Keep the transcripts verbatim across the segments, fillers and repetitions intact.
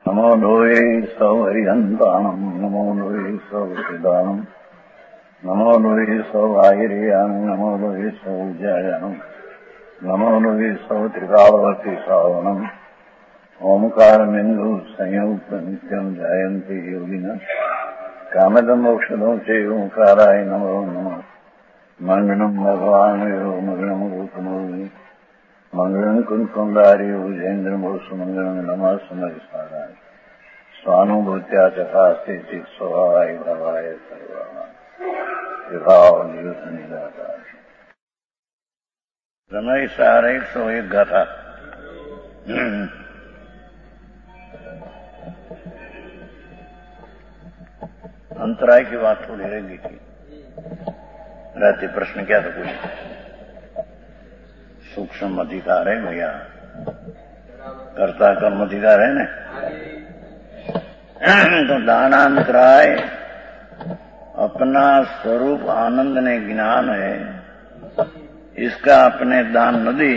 नमो लोये सौहरिहन्ताणम् नमो लोये सौहृदानम् नमो लोये सौभागिर्यानम् नमो लोये सौजायानम् नमो लोये सौत्रिकावती सावनम् ओंकारमिन्दु संयुक्त नित्यम् जायन्ति योगिनः कामदमोक्षदो च ओंकाराय नमो नमः मङ्गलम् भगवानयो मङ्गलम् रूपमोहि मंगलम कुंकुंडारी उजेन्द्रमो सुमंगलम नमः समरिसाराय स्वानुभूत्या तथा स्थिति स्वभावाय भवाय सर्वाभाव नियुत निराकार समय सार एक सौ एक गाथा। अंतराय की बात थोड़ी रह गई थी। रहते प्रश्न क्या था कुछ सूक्ष्म अधिकार है भैया, कर्ता कर्म अधिकार है ना। तो दानांतराय अपना स्वरूप आनंद ने ज्ञान है, इसका अपने दान न दे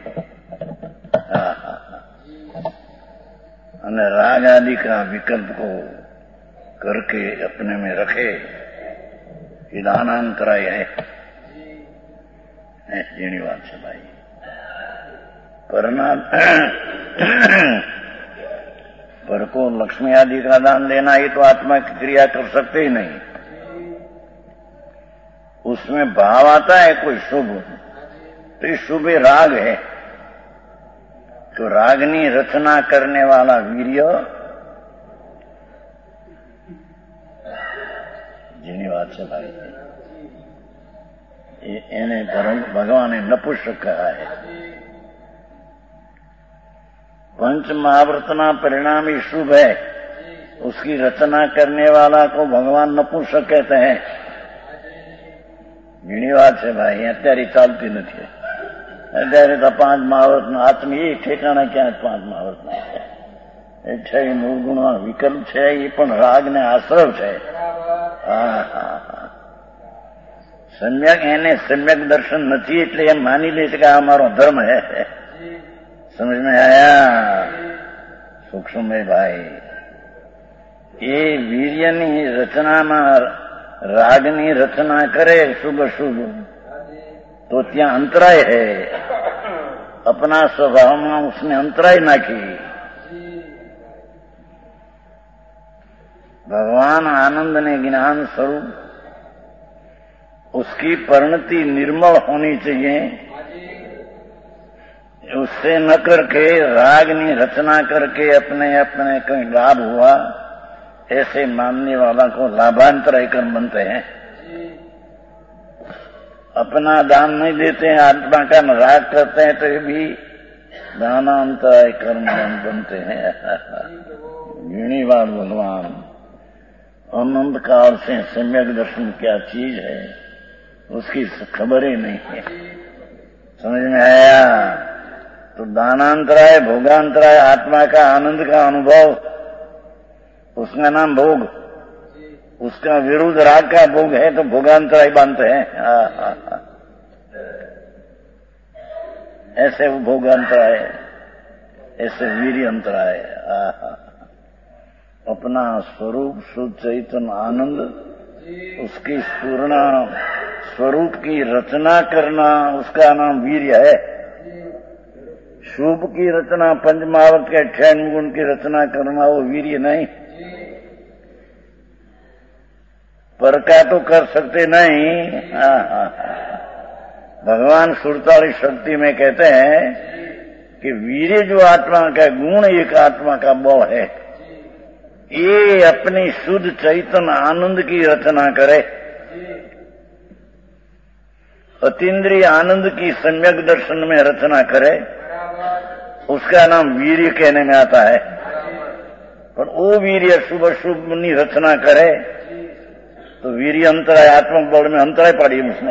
और राग आदि का विकल्प को करके अपने में रखे, ये दानांतराय है। जेनी बात है भाई। परना पर को लक्ष्मी आदि का दान देना, ये तो आत्मा की क्रिया कर सकते ही नहीं। उसमें भाव आता है कोई शुभ, तो ये शुभ राग है। तो रागनी रचना करने वाला वीर्य, જેની વાત છે ભાઈ, એને ભગવાને નપુંસક कहा है। पंच महाव्रतना परिणामी शुभ है, उसकी रचना करने वाला को भगवान नपुंसक कहते हैं। घणी વાત છે ભાઈ, અત્યારે ચાલતી નથી। અત્યારે તો પાંચ મહાવ્રતના આત્મી એ ઠેકાણા ક્યાં પાંચ મહાવ્રતના છે। એ છે મૂળગુણ વિકલ્પ છે, એ પણ રાગને આશ્રવ છે। હા હા હા सम्यक એને सम्यक दर्शन નથી એટલે એમ માની લે છે કે આ મારો ધર્મ है। समझ में आया? सूक्ष्म है भाई। ये वीर्यनी रचनाમાં रागनी रचना करे शुभ शुभ, तो ત્યાં अंतराय है। अपना स्वभाव में उसने अंतराय नाखी। भगवान आनंद ने ज्ञान स्वरूप, उसकी परिणति निर्मल होनी चाहिए। उससे न करके रागनी रचना करके अपने अपने कहीं लाभ हुआ, ऐसे मानने वाला को लाभांतराय कर्म बनते हैं। अपना दान नहीं देते हैं, आत्मा का राग करते हैं, तो ये भी दानांतराय कर्म बनते हैं। घणी बात भगवान अनंत काल से सम्यक दर्शन क्या चीज है उसकी खबर ही नहीं है। समझ में आया? तो दानांतराय भोगांतराय आत्मा का आनंद का अनुभव, उसका नाम भोग। उसका विरुद्ध राग का भोग है तो भोगांतराय बांधते हैं। हाँ हाँ हाँ ऐसे वो भोगांतराय, ऐसे वीर्य अंतराय। हाँ हाँ अपना स्वरूप शुद्ध चैतन्य आनंद, उसकी पूर्ण स्वरूप की रचना करना, उसका नाम वीर्य है। शुभ की रचना, पंचमहावर्त के अठावन गुण की रचना करना, वो वीर्य नहीं। पर का तो कर सकते नहीं। हाँ हाँ भगवान सुरताली शक्ति में कहते हैं कि वीर्य जो आत्मा का गुण, एक आत्मा का बल है, ये अपनी शुद्ध चैतन्य आनंद की रचना करे। अतीन्द्रिय आनंद की सम्यक दर्शन में रचना करे, उसका नाम वीर्य कहने में आता है। पर वो वीर्य शुभ शुभ ની रचना करे तो वीर्य अंतराय, आत्मक बल में अंतराय पड़ी उसने।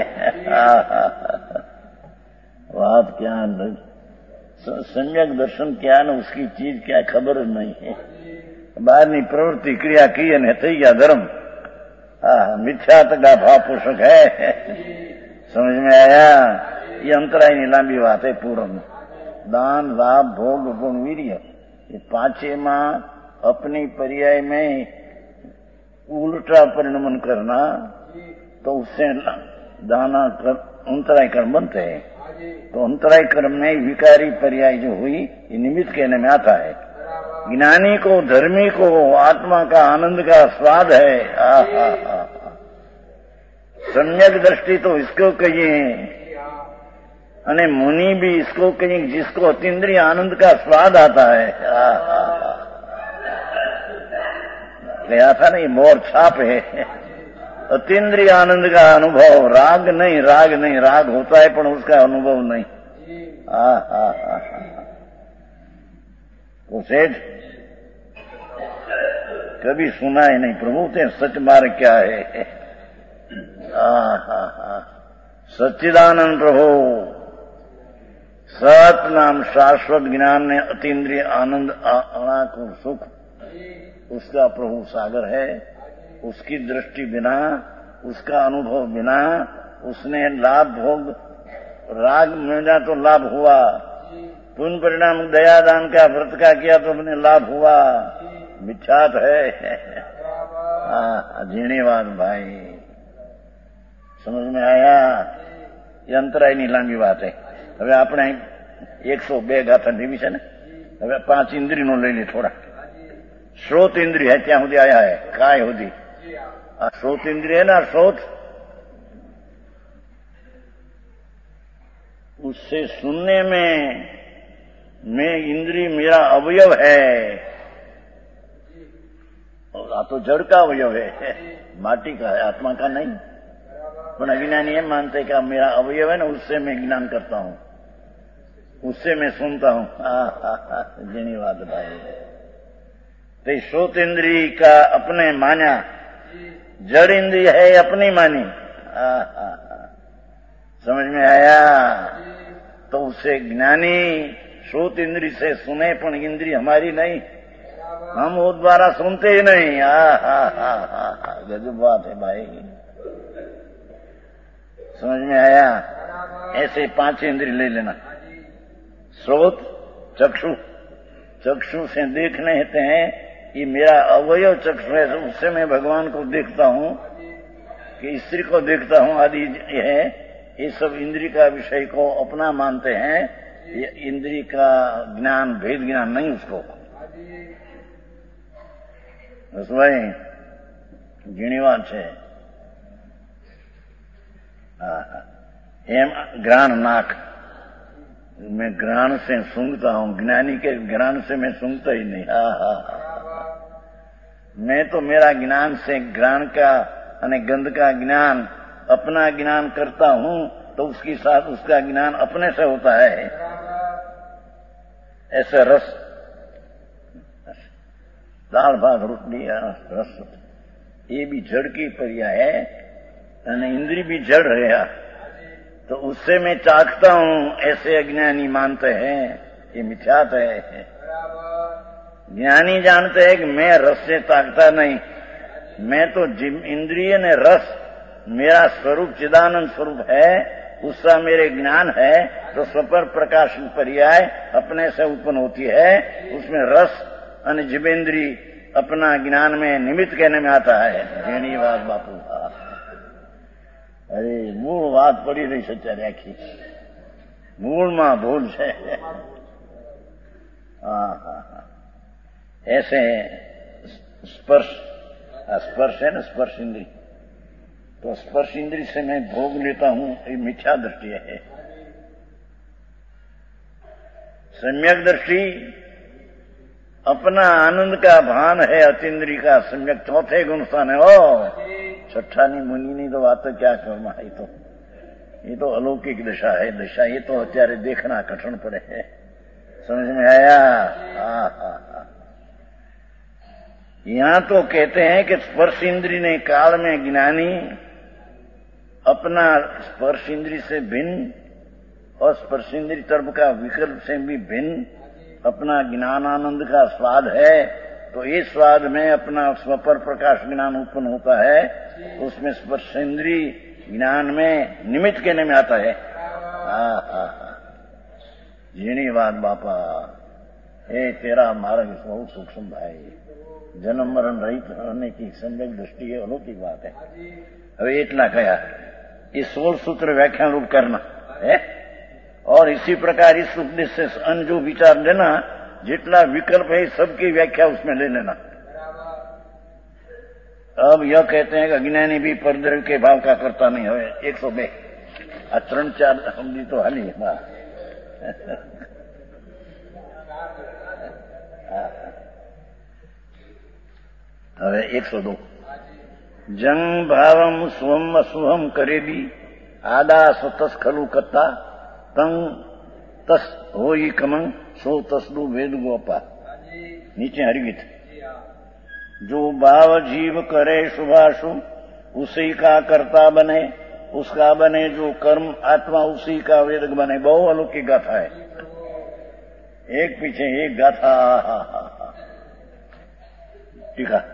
बात क्या सम्यक दर्शन क्या न उसकी चीज क्या खबर नहीं है। બહારની પ્રવૃત્તિ ક્રિયા की અને થઈ ગયા धर्म। हाँ मिथ्या का भाव पोषक है। समझ में आया? ये अंतराय ની લાંબી વાત है। पूर्ण दान लाभ भोग गुण वीर्य, ये पांचे में अपनी पर्याय में उल्टा परिणमन करना, तो उससे दाना कर अंतराय कर्म बनते हैं। तो अंतराय कर्म में विकारी पर्याय जो हुई ये निमित्त कहने में आता है। ज्ञानी को, धर्मी को आत्मा का आनंद का स्वाद है। आ, आ, आ, आ। सम्यक दृष्टि तो इसको कहिए, अने मुनि भी इसको कहिए जिसको अतीन्द्रिय आनंद का स्वाद आता है। आ, आ, आ। गया था नहीं, मोर छाप है। अतीन्द्रिय आनंद का अनुभव, राग नहीं, राग नहीं, राग होता है पर उसका अनुभव नहीं। आ, आ, आ, आ। तो सेठ कभी सुना ही नहीं प्रभु ते सच मार्ग क्या है। आ, आ, आ। सच्चिदानंद प्रभु सत नाम शाश्वत ज्ञान ने अतीन्द्रिय आनंद आना को सुख, उसका प्रभु सागर है। उसकी दृष्टि बिना, उसका अनुभव बिना, उसने लाभ भोग राग मिला तो लाभ हुआ, पुण्य परिणाम दयादान का व्रत का किया तो अपने लाभ हुआ, मिथ्यात है। हाँ, धन्यवाद भाई, समझ में आया। ये अंतरायनी लांबी बात है। હવે આપણે એકસો બે ગાથા લેવી છે ને, હવે પાંચ ઇન્દ્રિયનો લઈ લે થોડા। श्रोत इंद्रिय है ત્યાં સુધી आया है, काय સુધી आ श्रोत इंद्रिय है ना, श्रोत उससे सुनने में मैं इंद्रिय मेरा अवयव है, और आ तो जड़ का अवयव है, माटी का है, आत्मा का नहीं। पर अज्ञानी ये मानते कि मेरा अवयव है ना, उससे मैं ज्ञान करता हूं, उससे मैं सुनता हूं। धन्यवाद भाई। तो श्रोत इंद्रिय का अपने माना, जड़ इंद्रिय है अपनी मानी। आ, आ, आ, समझ में आया। तो उसे ज्ञानी श्रोत इंद्रिय से सुने, पर इंद्रिय हमारी नहीं, हम वो द्वारा सुनते ही नहीं। आ, आ, आ, आ, आ, गजब बात है भाई, समझ में आया। ऐसे पांच इंद्रिय ले लेना। श्रोत, चक्षु, चक्षु से देखने हेते हैं, ये मेरा अवयव चक्षु है, उससे मैं भगवान को देखता हूं कि स्त्री को देखता हूं आदि है। ये सब इंद्रिय का विषय को अपना मानते हैं। ये इंद्रिय का ज्ञान, भेद ज्ञान नहीं उसको। बस भाई घणी વાત છે। एम घ्राण नाक, मैं घ्राण से सूंघता हूं, ज्ञानी के घ्राण से मैं सूंघता ही नहीं। हा हा मैं तो मेरा ज्ञान से घ्राण का अने गंध का ज्ञान, अपना ज्ञान करता हूं, तो उसके साथ उसका ज्ञान अपने से होता है। ऐसे रस, दाल भात रोटली रस, ये भी जड़ की पर्याय है, अने इंद्रिय भी जड़ रहा, तो उससे मैं चाखता हूं, ऐसे अज्ञानी मानते हैं। ये मिथ्यात है। ज्ञानी जानते हैं कि मैं रस से ताकता नहीं, मैं तो इंद्रिय ने रस मेरा स्वरूप चिदानंद स्वरूप है, उसका मेरे ज्ञान है। तो स्वपर प्रकाश पर्याय अपने से उत्पन्न होती है, उसमें रस और जिवेंद्री अपना ज्ञान में निमित्त कहने में आता है। घणी बात बापू। अरे मूળ વાત પડી રહી છે અત્યારે આખી, મૂળમાં ભૂલ છે। हाँ हाँ हाँ ऐसे स्पर्श, स्पर्श है ना, स्पर्श इंद्री, तो स्पर्श इंद्री से मैं भोग लेता हूं, ये मिथ्या दृष्टि है। सम्यक दृष्टि अपना आनंद का भान है, अतीन्द्रिय का सम्यक चौथे गुण स्थान है। ओ छठा नी मुनि नी तो बात क्या करमा, ये तो ये तो अलौकिक दशा है। दशा ये तो અત્યારે देखना कठिन पड़े है। समझ में आया। हाँ हाँ हाँ यहां तो कहते हैं कि स्पर्श इंद्री ने काल में ज्ञानी अपना स्पर्श इंद्री से भिन्न और स्पर्श इंद्री तरफ का विकल्प से भी भिन्न अपना ज्ञान आनंद का स्वाद है। तो इस स्वाद में अपना स्वपर प्रकाश ज्ञान उत्पन्न होता है, उसमें स्पर्श इंद्री ज्ञान में निमित्त कहने में आता है। हाँ हाँ हाँ झीणी बात बापा। એ તેરા માર્ગ બહુ સૂક્ષ્મ ભાઈ, जन्म मरण रहित रहने की सम्यक दृष्टि है, अलौकिक बात है। હવે એટલા કયા ये सोल सूत्र व्याख्यान रूप करना है, और इसी प्रकार इस उपदेश से अन्य जो विचार लेना, जितना विकल्प है सबकी व्याख्या उसमें ले लेना। अब यह कहते हैं कि अज्ञानी भी परद्रव्य के भाव का करता नहीं है। एक सौ बे आ त्रण चार हमदी तो हाली હવે एक सौ दो जंग भावम स्वम अशुभम करे भी आदा स्वतस खलु कत्ता तंग तस हो कमंग सो तसलु वेद गोपा। नीचे हरिगीत, जो भाव जीव करे शुभाशुभ उसी का कर्ता बने, उसका बने जो कर्म आत्मा उसी का वेदक बने। बहु अलौकिक गाथा है, एक पीछे एक गाथा। ठीक है,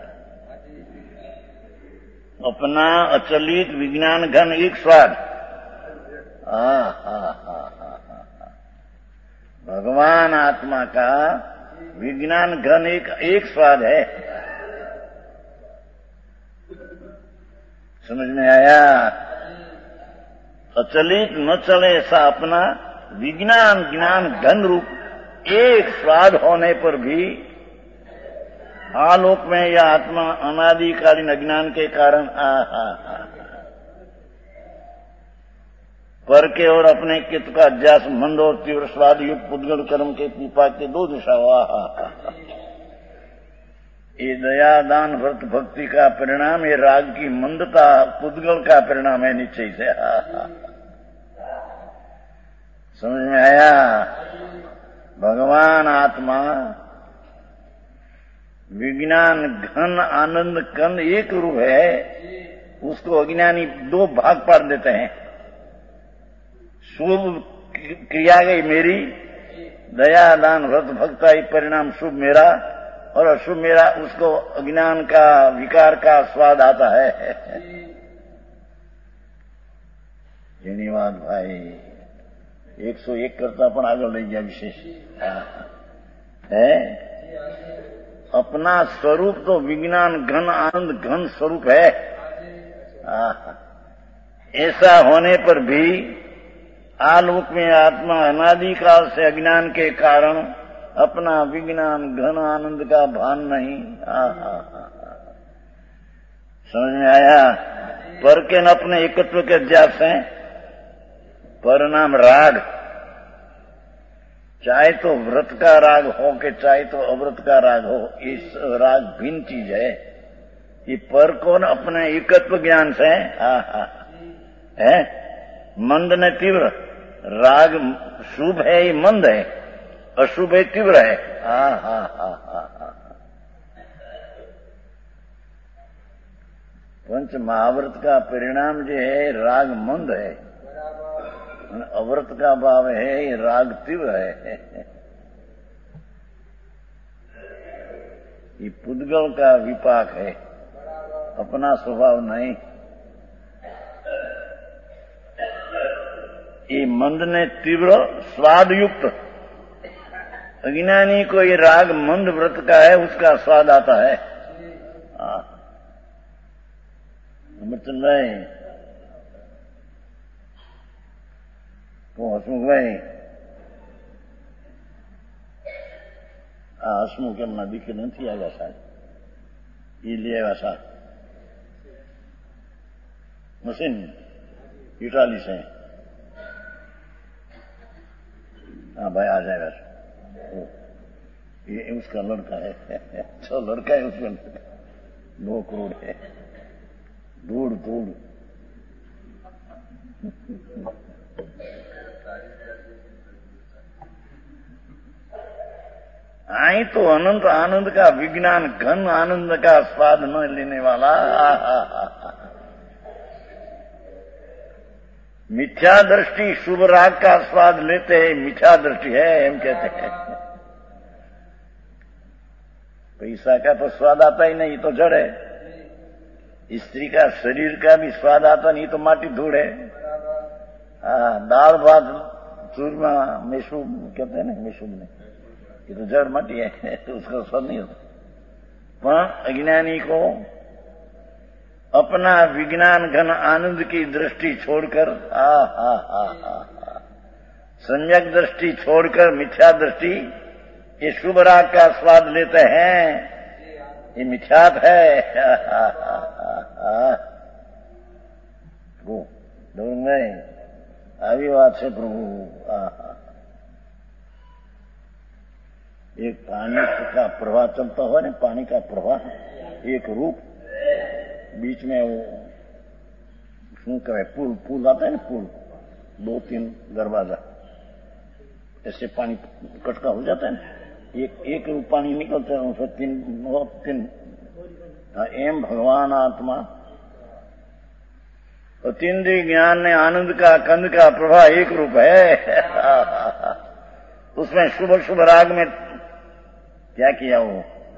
अपना अचलित विज्ञान घन एक स्वाद। हा हा हा हा भगवान आत्मा का विज्ञान घन एक एक स्वाद है। समझ में आया? अचलित न चले ऐसा अपना विज्ञान ज्ञान घन रूप एक स्वाद होने पर भी आलोक में यह आत्मा अनादिकालीन अज्ञान के कारण आ हा हा पर के और अपने चित्त का अध्यास मंद और तीव्र स्वाद युक्त पुद्गल कर्म के पीपा के दो दिशा हुआ। ये दया दान व्रत भक्ति का परिणाम, ये राग की मंदता पुद्गल का परिणाम है निश्चय से। हा हा समझ में आया? भगवान आत्मा विज्ञान घन आनंद कंद एक रूप है, उसको अज्ञानी दो भाग पाड़ देते हैं। शुभ क्रिया गई मेरी, दया दान व्रत भक्ता ये परिणाम शुभ मेरा, और अशुभ मेरा। उसको अज्ञान का विकार का स्वाद आता है। धन्यवाद भाई। एक सौ एक करता पण आगे लई गया विशेष है। अपना स्वरूप तो विज्ञान घन आनंद घन स्वरूप है। ऐसा होने पर भी आलोक में आत्मा अनादिकाल से अज्ञान के कारण अपना विज्ञान घन आनंद का भान नहीं। समझ में आया? पर के न अपने एकत्व के अध्यास हैं, परिणाम राग। चाहे तो व्रत का राग हो के चाहे तो अव्रत का राग हो, इस राग भिन्न चीज है। ये पर कौन अपने एकत्व ज्ञान से हा हा है। मंद ने तीव्र, राग शुभ है ये मंद है, अशुभ है तीव्र है। हा हा हा हा हा पंच महाव्रत का परिणाम जो है राग मंद है, अव्रत का भाव है ये राग तीव्र है। ये पुद्गल का विपाक है, अपना स्वभाव नहीं। ये मंद ने तीव्र स्वाद युक्त, अज्ञानी को ये राग मंद व्रत का है, उसका स्वाद आता है। अमरचंद भाई तो हसमुख भाई આ હસમુખ એમના દીકરી નથી આવ્યા સાહેબ, એ લઈ આવ્યા સાહેબ मशीन इटाली से। हाँ भाई आ जाएगा, ये उसका लड़का है। अच्छा लड़का है उसका, दो करोड़ है, दूर दूर। आई तो अनंत आनंद का विज्ञान घन आनंद का स्वाद न लेने वाला मिथ्या दृष्टि शुभ राग का स्वाद लेते हैं, मिथ्या दृष्टि है हम कहते हैं। पैसा का तो स्वाद आता ही नहीं, तो जड़ है। स्त्री का शरीर का भी स्वाद आता नहीं, तो माटी धूड़ है। हाँ, दाल भात चूरमा मेशूब कहते हैं ना, मेशूब ने ये तो जड़ मटी है, तो उसका स्वाद नहीं होता। पर अज्ञानी को अपना विज्ञान घन आनंद की दृष्टि छोड़कर, आ हा हा हा सम्यक दृष्टि छोड़कर मिथ्या दृष्टि, ये शुभ राग का स्वाद लेते हैं, ये मिथ्यात है। गए આવી વાત છે પ્રભુ। एक पानी का प्रवाह चलता हो ना, पानी का प्रवाह, एक रूप, बीच में वो शू कहे पुल पुल आता है ना, पुल, दो तीन दरवाजा, ऐसे पानी इकट्ठा हो जाता है ना, एक एक रूप पानी निकलता है, उसमें तीन तीन एम भगवान आत्मा और तीन दी ज्ञान ने आनंद का कंद का प्रवाह एक रूप है। उसमें शुभ शुभ राग में क्या किया वो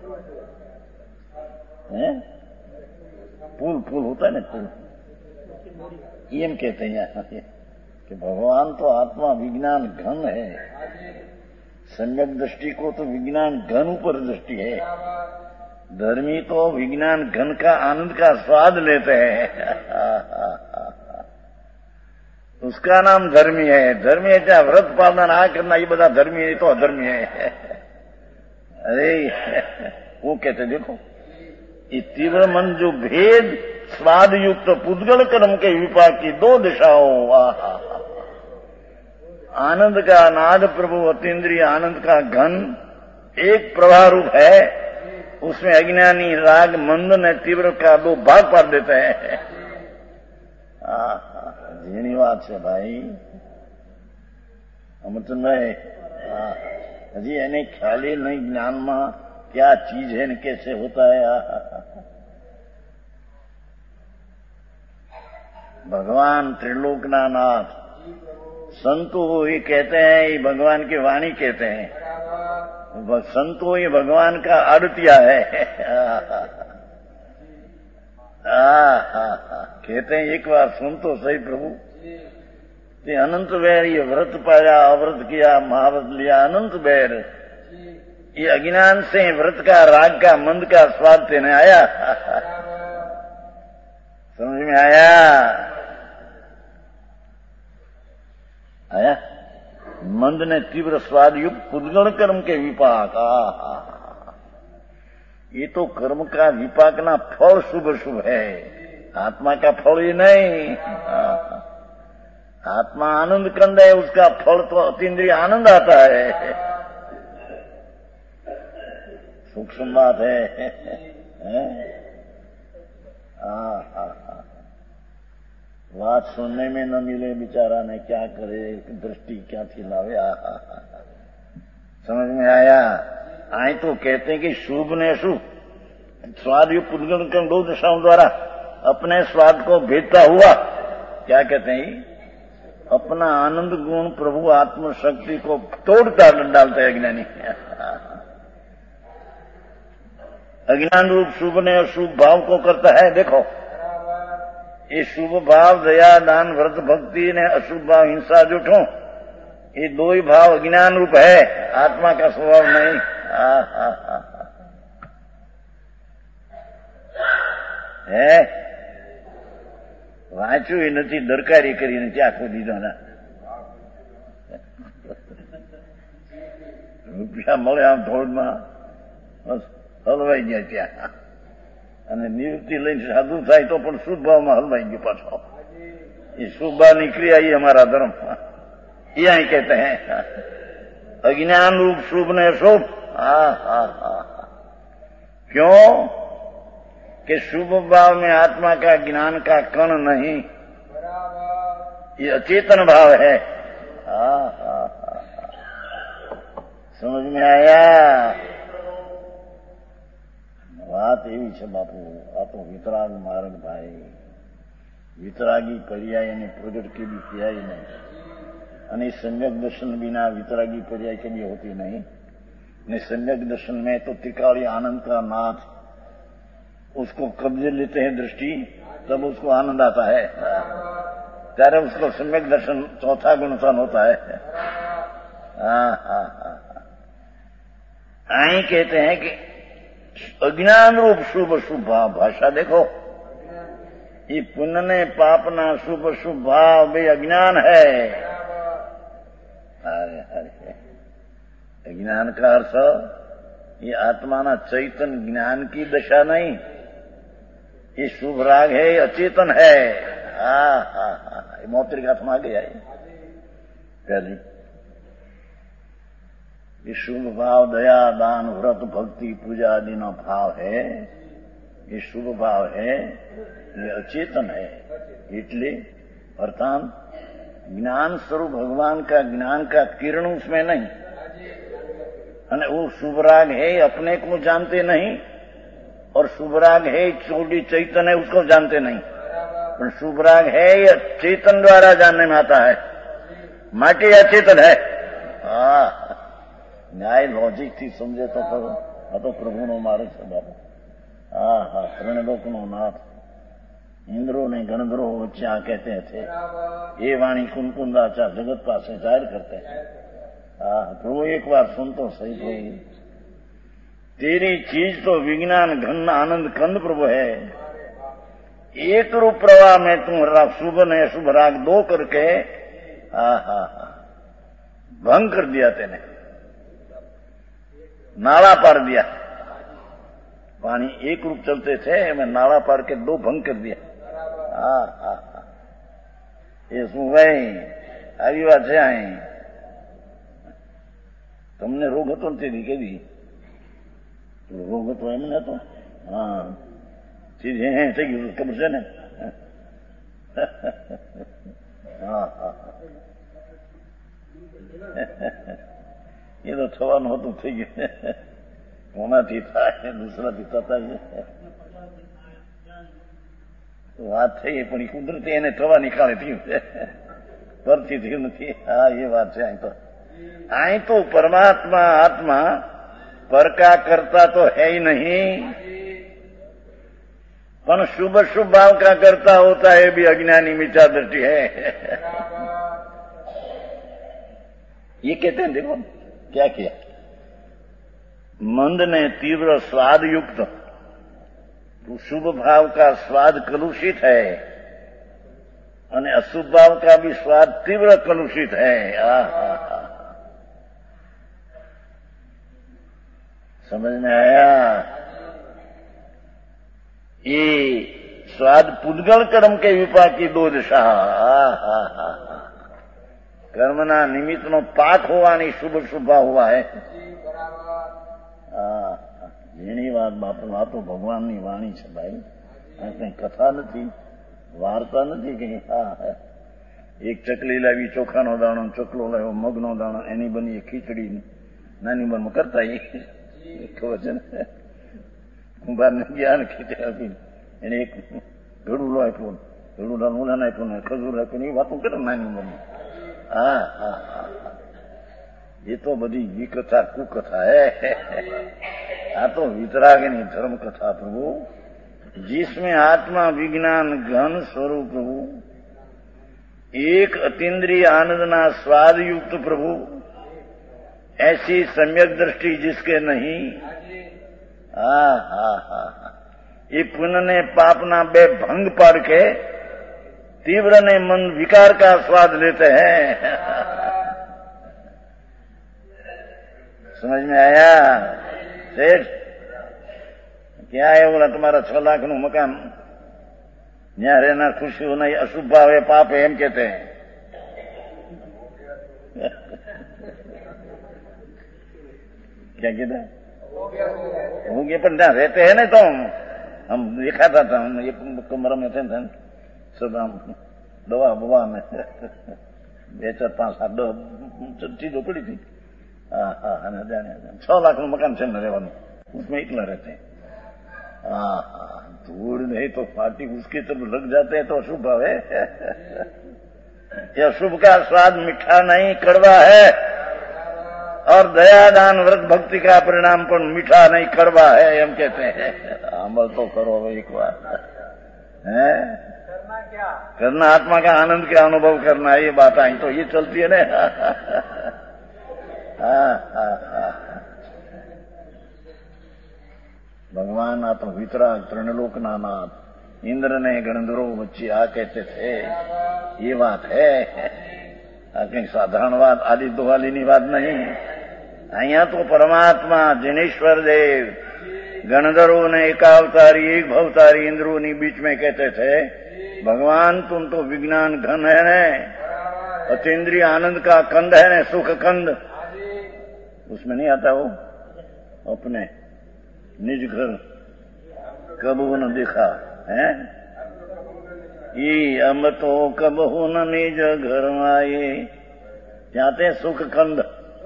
है? पुल पुल होता है ना, पुल एम कहते हैं कि भगवान तो आत्मा विज्ञान घन है, सम्यक दृष्टि को तो विज्ञान घन ऊपर दृष्टि है, धर्मी तो विज्ञान घन का आनंद का स्वाद लेते हैं। उसका नाम धर्मी है। धर्मी है चाहे व्रत पालना ना करना, ये बता धर्मी है तो अधर्मी है। अरे वो कहते देखो, ये तीव्र मन जो भेद स्वाद युक्त पुद्गल कर्म के विपाक की दो दिशाओं, आनंद का नाद प्रभु अतीन्द्रिय आनंद का घन एक प्रवाह रूप है, उसमें अज्ञानी राग मंदन है तीव्र का दो भाग पार देते हैं। जीनी बात है भाई अमृतमय। हजी એને ખ્યાલ नहीं ज्ञान में क्या चीज है न कैसे होता है। भगवान त्रिलोकना नाथ, संतो ये कहते हैं, ये भगवान की वाणी कहते हैं, संतो ये भगवान का आड़तिया है। आ, हा, हा, कहते हैं एक बार सुन तो सही प्रभु, ते अनंत बैर ये व्रत पाया, अव्रत किया, महाव्रत लिया, अनंत बैर, ये अज्ञान से व्रत का राग का मंद का स्वाद तेने आया। समझ में आया? आया मंद ने तीव्र स्वाद युक्त पुद्गल कर्म के विपाक। ये तो कर्म का विपाक ना फल शुभ शुभ है, आत्मा का फल ही नहीं। आत्मा आनंद कंद है, उसका फल तो अतीन्द्रिय आनंद आता है। सूक्ष्म बात है, है? आ, आ, आ। बात सुनने में न मिले बेचारा ने क्या करे, दृष्टि क्या थी लावे। आ, आ, आ। समझ में आया? आए तो कहते हैं कि शुभ ने शुभ स्वाद युक्त पुद्गल कर्म दो दिशाओं द्वारा अपने स्वाद को भेदता हुआ, क्या कहते हैं, अपना आनंद गुण प्रभु आत्म शक्ति को तोड़ता डालते है अज्ञानी। अज्ञान रूप शुभ ने अशुभ भाव को करता है। देखो ये शुभ भाव दया दान व्रत भक्ति ने अशुभ भाव हिंसा जुठो, ये दो ही भाव अज्ञान रूप है, आत्मा का स्वभाव नहीं। आ, आ, आ, है वांचू ही नहीं, दरकारी करीने ત્યાં ખો દીધો ના। રૂપિયા મળે આમ ધોળમાં બસ હલવાઈ ગયા ત્યાં, અને નિવૃત્તિ લઈને સાધુ થાય તો પણ શુભ ભાવમાં હલવાઈ ગયો પાછો। ये शुभ भाव निकली आई हमारा धर्म, ये आई कहते हैं अज्ञान रूप शुभ ने शुभ। क्यों कि शुभ भाव में आत्मा का ज्ञान का कण नहीं, ये अचेतन भाव है। आ, आ, आ, समझ में आया? बात एवी है बापू, आ तो वितराग मार्ग भाई, वितरागी पर्याय ने प्रगट के भी किया ही नहीं, અને सम्यक दर्शन बिना वितरागी पर्याय के भी होती नहीं। ने सम्यक दर्शन में तो त्रिकाली आनंद का नाथ, उसको कब्जे लेते हैं दृष्टि, तब उसको आनंद आता है, ત્યારે उसको सम्यक दर्शन चौथा गुणसान होता है। हाँ हाँ हाँ आई कहते हैं कि अज्ञान रूप शुभ शुभ भाव, भाषा देखो, ये पुण्य ने पापना शुभ शुभ भाव भी अज्ञान है। अरे अरे अज्ञान का अर्थ ये आत्माना चैतन ज्ञान की दशा नहीं, ये शुभ राग है, ये अचेतन है। हा हा हा मोतिर का हाथ गया पहली ये शुभ भाव दया दान व्रत भक्ति पूजा आदि नो भाव है, ये शुभ भाव है, ये अचेतन है। इसलिए अर्थात ज्ञान स्वरूप भगवान का ज्ञान का किरण उसमें नहीं, અને वो शुभ राग है अपने को जानते नहीं, और शुभ राग है चोटी चैतन्य है उसको जानते नहीं, पर शुभ राग है ये चेतन द्वारा जानने में आता है, माटे अचेतन है। हाँ न्याय लॉजिक थी समझे तो करो, आ तो प्रभु नो मार्ग છે બાપા। હા હા ત્રણલોક નો નાથ इंद्रो ने गणधरो क्या कहते थे, ये वाणी कुनकुंदाचा जगत पासे जाहिर करते हैं। हाँ प्रभु एक बार सुन तो सही प्रभु, तेरी चीज तो विज्ञान घन आनंद कंद प्रभु है, एक रूप प्रवाह में तुम शुभ ने शुभ राग दो करके हा हा हा भंग कर दिया, तेने नाला पार दिया। पानी एक रूप चलते थे, मैं नाला पार के दो भंग कर दिया। હા હા હા એ શું ભાઈ આવી વાત છે। અહીં તમને રોગ હતો ને તેથી કેવી રોગ હતો એમ નતો? હા સીધી હે થઈ ગયું ખબર છે ને? હા હા એ તો થવાનું હતું થઈ ગયું, કોનાથી થાય દૂસરાથી થતા છે વાત થઈ, પણ એ કુદરતી એને થવા નિકાળે થયું છે, પરથી થયું નથી। હા એ વાત છે। અહીં તો અહીં તો परमात्मा आत्मा पर का करता तो है ही नहीं, पर शुभ शुभ भाव का करता होता है भी अज्ञानी मिथ्या दृष्टि है। ये कहते हैं देखो क्या किया, मंद ने तीव्र स्वाद युक्त, तो शुभ भाव का स्वाद कलुषित है, और अशुभ भाव का भी स्वाद तीव्र कलुषित है। आ, आ, आ, समझ में आया? ये स्वाद पुद्गल कर्म के विपाकी दो दिशा। कर्मना निमित्त नो पाक होवानी शुभ शुभ भाव हुआ है। એની વાત બાપુ, આ તો ભગવાનની વાણી છે ભાઈ, આ કઈ કથા નથી, વાર્તા નથી કે હા એક ચકલી લાવી ચોખાનો દાણો, ચકલો લાવ્યો મગનો દાણો, એની બની ખીચડી નાની ઉંમરમાં કરતા એ ખબર છે ને, કુંભારને જ્ઞાન ખીચડી આપી એને એક ઘડુલો આપ્યો, ઘડુલા ઉલાને આપ્યું ને ખજૂર આપ્યું, એ વાતો કરે નાની ઉંમરમાં। હા હા હા એ તો બધી વિકથા કુકથા હે, આ તો વિતરાગની धर्म कथा प्रभु, जिसमें आत्मा विज्ञान घन स्वरूप प्रभु, एक अतीन्द्रिय आनंदना स्वाद युक्त प्रभु, ऐसी सम्यक दृष्टि जिसके नहीं। हा हा हा ये पुण्य ने पापना बे भंग पाड़ के तीव्र ने मन विकार का स्वाद लेते हैं। समझ में आया सेठ? क्या है बोला तुम्हारा छह लाख नु मकान, यहाँ रहना खुशी होना, ये अशुभ भाव है पाप है, हम कहते हैं। क्या कहते हैं? हो गया, पर जहाँ रहते हैं ना तो हम देखा था, था हम ये कमरा में थे सब हम दवा बवा में બે ચાર પાંચ સાત દસ ચીજો પડી थी। हाँ हाँ हाँ जाने छह लाख નું મકાન છે ને રહેવાનું, उसमें इतना रहते हैं। हाँ हाँ धूल नहीं तो फाटी उसके तरफ लग जाते हैं तो अशुभ है। यह अशुभ का स्वाद मीठा नहीं कड़वा है, और दयादान व्रत भक्ति का परिणाम पर मीठा नहीं कड़वा है, हम कहते हैं। अमल तो करो एक बार है, करना क्या? करना आत्मा का आनंद का अनुभव करना, ये बात आई तो ये चलती है ना। हाँ हाँ हाँ भगवान आत्मवितराग त्रिलोकनाथ नाथ इंद्र ने गणधरो बच्ची आ कहते थे, ये बात है। आ कहीं साधारण बात आदि दुआली नी बात नहीं। अहिया तो परमात्मा जिनेश्वर देव गणधरो ने एकावतारी एक भवतारी इंद्रों ने बीच में कहते थे, भगवान तुम तो विज्ञान घन है ने, अतीन्द्रिय आनंद का कंद है ने, सुख कंद। उसमें नहीं आता वो अपने निज घर कबहू न देखा है, ये हम तो कबहू न निज घर आए, चाहते सुख कंद।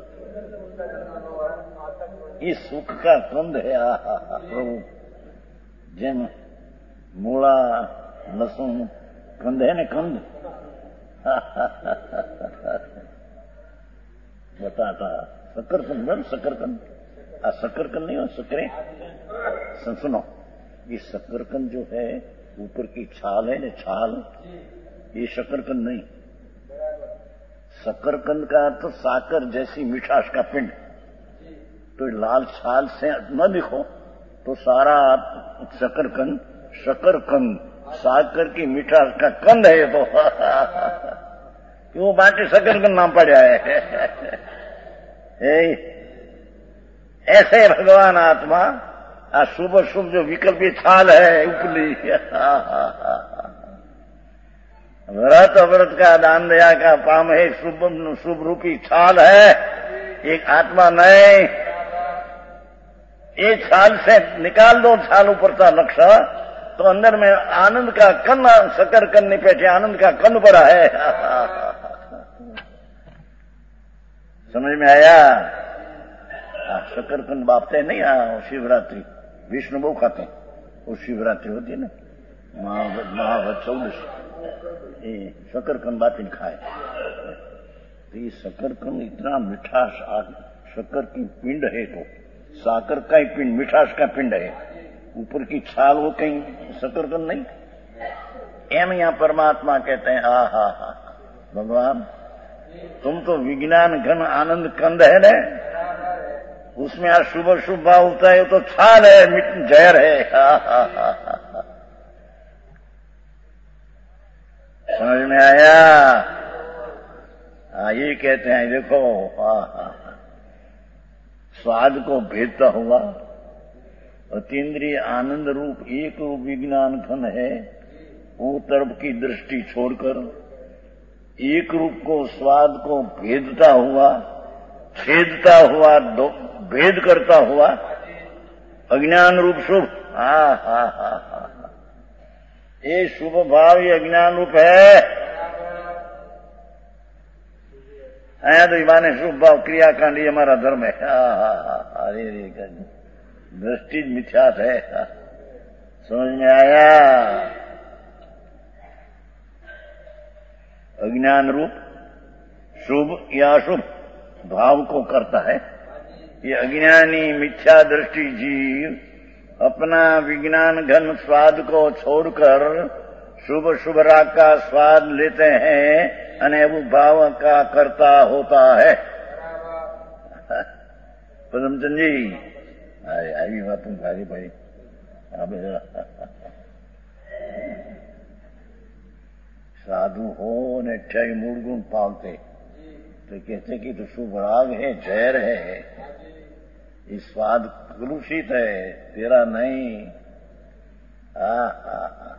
ये सुख का कंद है प्रभु, જેમ મૂળા લસણ કંદ है ने कंद, बताता शकरकंद, शकरकंद आ शकरकंद नहीं हो, सकरे सुनो, ये शकरकंद जो है ऊपर की छाल है ना, छाल, ये शकरकंद नहीं। शकरकंद का अर्थ तो साकर जैसी मिठास का पिंड। तो लाल छाल से न दिखो तो सारा शकरकंद, शकरकंद साकर की मिठास का कंद है। तो क्यों बाकी शकरकंद नाम पड़ा है। ऐसे भगवान आत्मा आ शुभ शुभ जो विकल्पी छाल है उपली, व्रत व्रत का दान दया का पाम है, शुभ शुभ रूपी छाल है, एक आत्मा नहीं। एक छाल से निकाल दो छाल ऊपर का लक्ष्य, तो अंदर में आनंद का कन्न, शकर कन्न बैठे आनंद का कन्न पड़ा है। समझ में आया? शकर कन्न बापते नहीं, शिवरात्रि विष्णु बहु खाते हैं, वो शिवरात्रि होती है ना, महावत चौदश, ये शकर कन्न बापी खाए। तो ये शकर कन्न इतना मिठास, शक्कर की पिंड है, तो साकर का ही पिंड, मिठास का पिंड है, ऊपर की छाल वो कहीं शकरकंद नहीं। एम यहां परमात्मा कहते हैं, आ हा हा भगवान तुम तो विज्ञान घन आनंद कंद है ने, उसमें आज शुभ शुभ भाव होता है, तो छाल है, जहर है। हा हा हा, समझ में आया? हाँ, ये कहते हैं, देखो हा हा स्वाद को भेदता हुआ अतीन्द्रिय आनंद रूप एक रूप विज्ञान घन है, वो तरफ की दृष्टि छोड़कर एक रूप को, स्वाद को भेदता हुआ, छेदता हुआ, भेद करता हुआ अज्ञान रूप शुभ। हा हा हा हा, ये शुभ भाव ये अज्ञान रूप है। आया तो माने शुभ भाव क्रियाकांड ये हमारा धर्म है। अरे रे दृष्टि मिथ्यात है, समझ में आया? अज्ञान रूप शुभ या अशुभ भाव को करता है। ये अज्ञानी मिथ्या दृष्टि जीव अपना विज्ञान घन स्वाद को छोड़कर शुभ शुभ राग का स्वाद लेते हैं, अने वो भाव का करता होता है। पदमचंद जी आई बात तुम भाई भाई साधु हो ने अठाई मूल गुण पालते, तो कहते कि तो शुभ राग है, जहर है, ये स्वाद कलुषित है, तेरा नहीं। आ, आ, आ,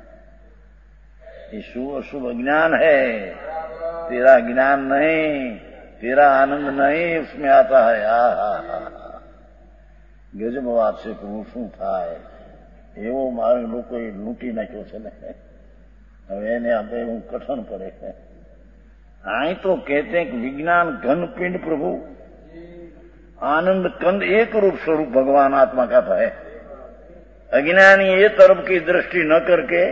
ये शुभ अशुभ ज्ञान है, तेरा ज्ञान नहीं, तेरा आनंद नहीं उसमें आता है। आ हा हा गजब વાત છે પ્રભુ, શું થાય એવો મારે લોકોએ લૂંટી નાખ્યો છે ને, હવે એને આપણે એવું કઠણ પડે છે। અહીં તો कहते हैं कि विज्ञान घन पिंड प्रभु आनंद कंद एक रूप स्वरूप भगवान आत्मा का है। अज्ञानी ये तरफ की दृष्टि न करके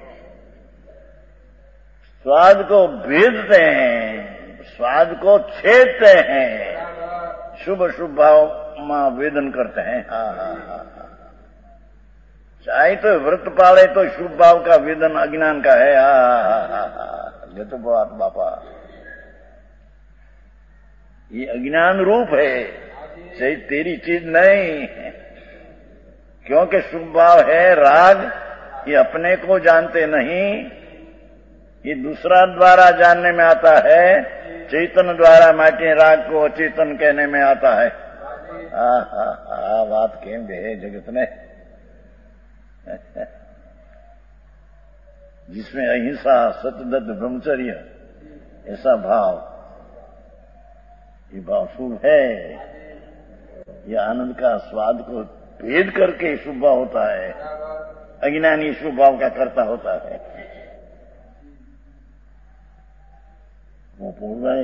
स्वाद को भेदते हैं, स्वाद को छेदते हैं, शुभ शुभ भाव में वेदन करते हैं। हा हा हा हा, चाहे तो व्रत पाले तो शुभ भाव का वेदन अज्ञान का है। हा हा हा हा, ये तो बात बापा, ये अज्ञान रूप है। सही तेरी चीज नहीं, क्योंकि शुभ भाव है राग, ये अपने को जानते नहीं, ये दूसरा द्वारा जानने में आता है। चेतन द्वारा माटे राग को अचेतन कहने में आता है। हा हा हा बात केम दे जगत ने, जिसमें अहिंसा सतदत्त ब्रह्मचर्य ऐसा भाव, ये भाव शुभ है। ये आनंद का स्वाद को भेद करके शुभ भाव होता है, अज्ञानी शुभ भाव का कर्ता होता है। वो पूर्ण गए।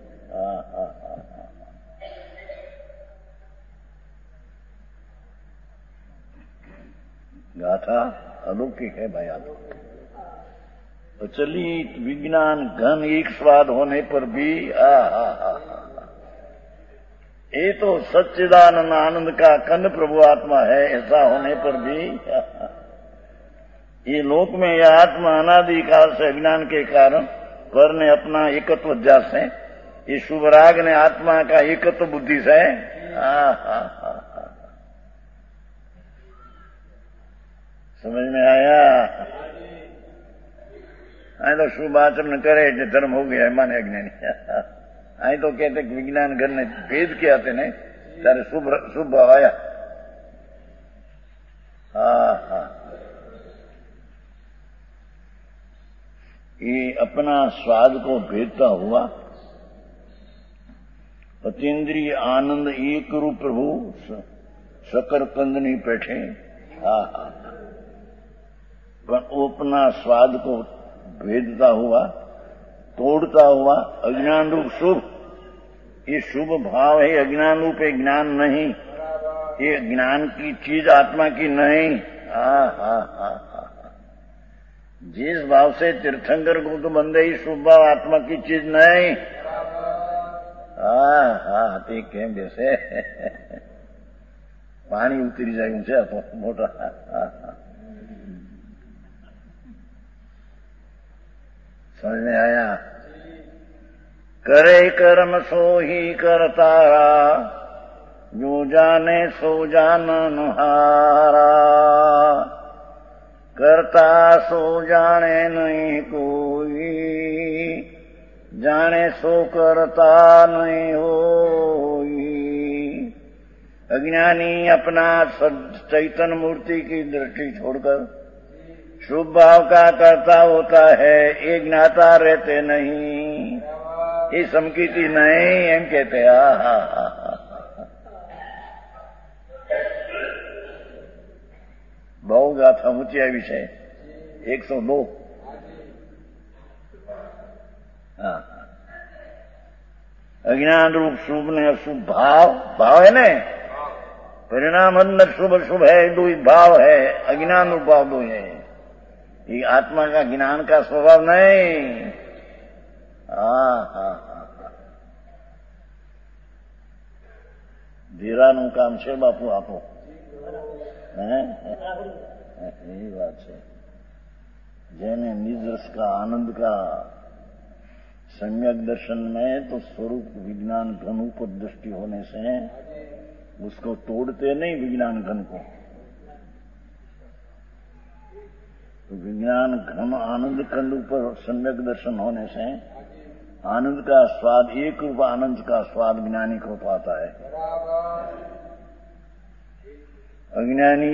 गाथा अलौकिक है भाई। आप अचलित विज्ञान घन एक स्वाद होने पर भी आ हा हा ये तो सच्चिदानंद आनंद का कंद प्रभु आत्मा है, ऐसा होने पर भी ये लोक में यह आत्मा अनादि काल से अज्ञान के कारण पर ने अपना एकत्व अध्यास है, ये शुभ राग ने आत्मा का एकत्व बुद्धि से हा हा हा समझ में आया। आई तो शुभ आचरण करे जो धर्म हो गया माने अज्ञानी। आई तो कहते विज्ञान घर ने भेद किया थे ने तारे शुभ शुभ भाव आया। हाँ हाँ ये अपना स्वाद को भेदता हुआ अतीन्द्रिय आनंद एक रूप प्रभु शकर कंद नहीं बैठे। हाँ हाँ पर वो अपना स्वाद को भेदता हुआ तोड़ता हुआ अज्ञान रूप शुभ, ये शुभ भाव है, अज्ञान रूप है, ज्ञान नहीं, ये ज्ञान की चीज आत्मा की नहीं। हाँ हाँ हाँ हाँ जिस भाव से तीर्थंकर को तो बंदे ही शुभ भाव आत्मा की चीज नहीं। हाँ हाँ ठीक है जैसे पानी उतरी जाए उनसे मोटा। हाँ हाँ समझ में आया। करे कर्म सो ही करतारा, जो जाने सो जानन हारा। करता सो जाने नहीं कोई, जाने सो करता नहीं होई। अज्ञानी अपना चैतन्य मूर्ति की दृष्टि छोड़कर शुभ भाव का कर्ता होता है, ये ज्ञाता रहते नहीं, ये समकीति नहीं एम कहते। हा हा हा बहु गाथा ऊंचा विषय एक सौ दो। हाँ अज्ञान रूप शुभ ने अशुभ भाव, भाव है ने परिणाम अंदर शुभ शुभ है, दो भाव है, अज्ञान रूप भाव दो है। ये आत्मा का ज्ञान का स्वभाव नहीं। हाँ हाँ हाँ धीरा नु काम छे बापू आपो यही बात है। जैने निज रस का आनंद का सम्यक दर्शन में तो स्वरूप विज्ञान घन ऊपर दृष्टि होने से उसको तोड़ते नहीं विज्ञान घन को। तो विज्ञान घन आनंद खंड ऊपर सम्यक दर्शन होने से आनंद का स्वाद, एक रूप आनंद का स्वाद ज्ञानी को पाता है। अज्ञानी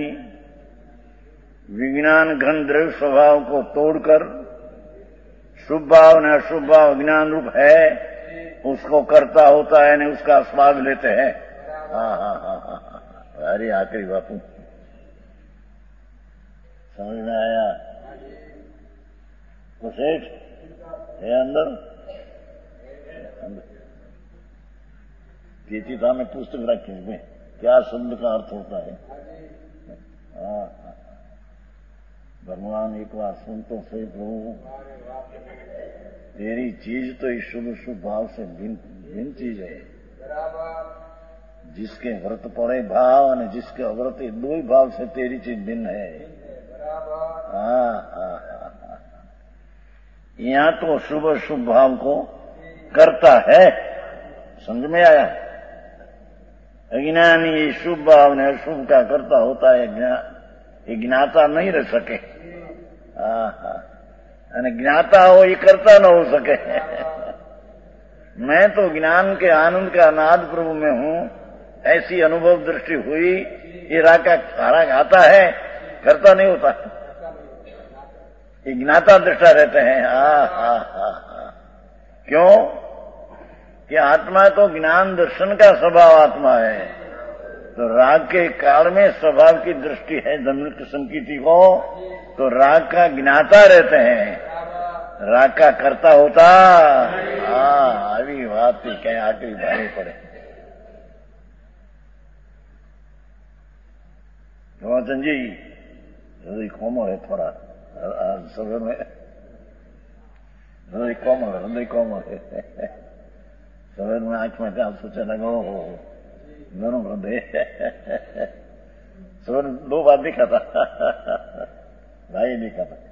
विज्ञान घन द्रव्य स्वभाव को तोड़कर शुभ भाव न अशुभ भाव ज्ञान रूप है उसको करता होता है, नहीं उसका स्वाद लेते हैं। हाँ हाँ हाँ हाँ अरे आखिरी बापू समझ में आया। तो सेठ है अंदर कहती था मैं पुस्तक रखी इसमें क्या शब्द का अर्थ होता है। हाँ भगवान एक बार सुन तो सही प्रभु तेरी चीज तो इस शुभ शुभ भाव से भिन्न भिन्न चीज है। जिसके व्रत पड़े भाव और जिसके अव्रत दो ही भाव से तेरी चीज भिन्न है। हाँ हाँ हाँ यहाँ तो शुभ शुभ भाव को करता है, समझ में आया। अज्ञानी ये शुभ भाव ने अशुभ का करता होता है, ये ज्ञाता नहीं रह सके। અને ज्ञाता हो ये करता न हो सके। मैं तो ज्ञान के आनंद का अनाद प्रभु में हूं, ऐसी अनुभव दृष्टि हुई। ये राग का राग आता है, करता नहीं होता, ये ज्ञाता दृष्टा रहते हैं। हा हा हा क्यों कि आत्मा तो ज्ञान दर्शन का स्वभाव आत्मा है, तो राग के काल में स्वभाव की दृष्टि है जमीन की संकीर्ति को, तो राग का ज्ञाता रहते हैं, राग का करता होता। हाँ अभी बात थी क्या आखिरी भारी पड़े हिमाचल जी, हृदय कोमल है थोड़ा सवेर में, हृदय कोमल हृदय कोमल है। सवेर में आंख में क्या सोचा लगा हो नरम हृदय। सवेर दो बार दिखा था, भाई दिखा था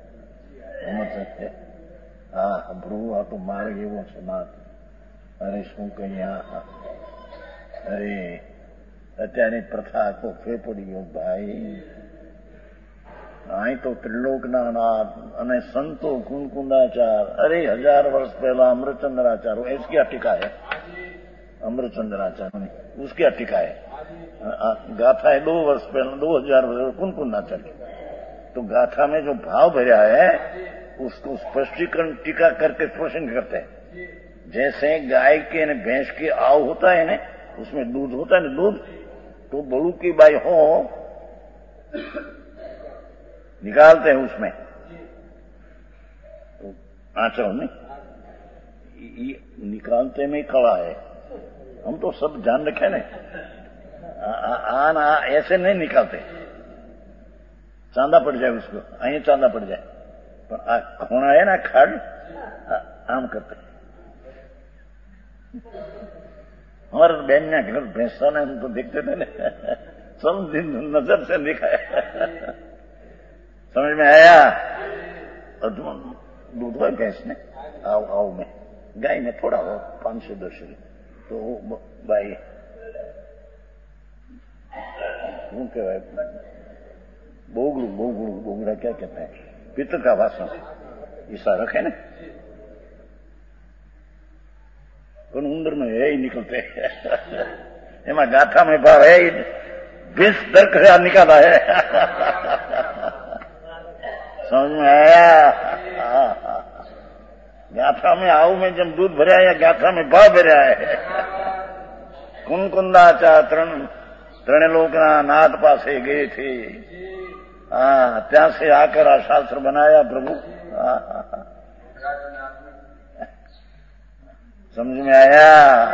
હા પ્રભુ આ તો માર્ગ એવો છે નાથ, અરે શું કહીએ, અરે અત્યારે પ્રથા આખો ફે પડી ગયો ભાઈ। અહીં તો ત્રિલોકના નાથ અને સંતો કુંકુંદાચાર, અરે हजार वर्ष पहला अमृतचंद्राचार, इसकी टीका है अमृतचंद्राचार, उसकी टीका है। गाथा है दो वर्ष पहले, दो हजार वर्ष कुंकुंदाचार की। तो गाथा में जो भाव भरा है उसको स्पष्टीकरण टीका करके स्पष्ट करते हैं। जैसे गाय के न भैंस के आव होता है ना, उसमें दूध होता है ना, दूध तो बड़ू की बाई हो निकालते हैं उसमें, तो आचरण में निकालते में कला है। हम तो सब ध्यान रखे ना, आन आ, ऐसे नहीं निकालते, चांदा पड़ जाए उसको, અહીં चांदा पड़ जाए, पर आ खोना है ना खाड़, आम करते। हमारे बहन ने घर भैंसा ने हम तो देखते थे ना, सब दिन नजर से दिखाया। समझ में आया? और दूध हो भैंस ने आओ आओ में, गाय में थोड़ा हो पांच सौ दस तो भाई શું કહેવાય, બોગડું બોગડું બોગડા क्या कहते हैं, पित्त का वासन ईसा रखे ना, પણ ઉંદર में है ही निकलते एमा गाथा में भाव है, बीस दर्क निकाला है। समझ में आया? गाथा में आऊ में जब दूध भरा या गाथा में भाव भरा है। कुंकुंदाचार तरण त्रण लोकना नाथ पासे गए थे, हाँ ત્યાં से आकर आ शास्त्र बनाया प्रभु। समझ में आया?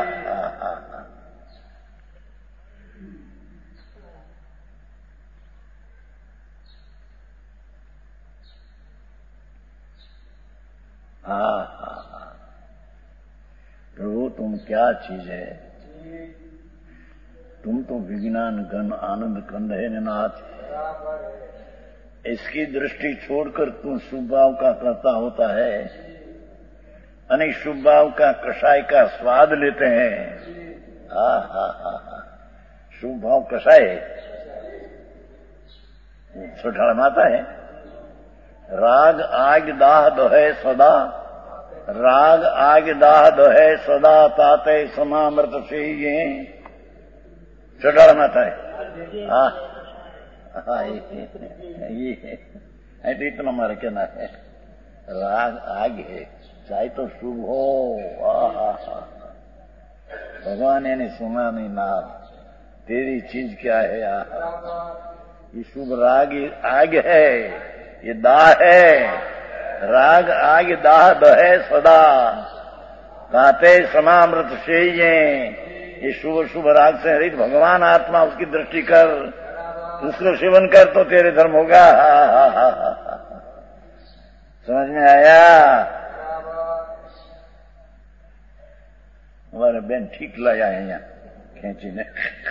हाँ हाँ हाँ प्रभु तुम क्या चीज है, तुम तो विज्ञान घन आनंद कंद है नाथ। इसकी दृष्टि छोड़कर तू शुभ भाव का करता होता है, अनेक शुभ भाव का कषाय का स्वाद लेते हैं। हा हा हा हा शुभ भाव कषाय सुठाड़ माता है। राग आग दाह दोहे सदा, राग आग दाह दोहे सदा, ताते समामृत से ये सुठाड़ माता है। हाँ हाँ ये है इतना हमारा कहना है, राग आग है, चाहे तो शुभ हो। भगवान ने सुना नहीं नाथ, तेरी चीज क्या है यार, ये शुभ राग आग है, ये दाह है। राग आग दाह दहे सदा, गाते समामृत से ये शुभ शुभ राग से हरित भगवान आत्मा उसकी दृष्टि कर, उसको सेवन कर तो तेरे धर्म होगा। समझ में आया? हमारे बहन ठीक लाया है यहाँ खेची ने,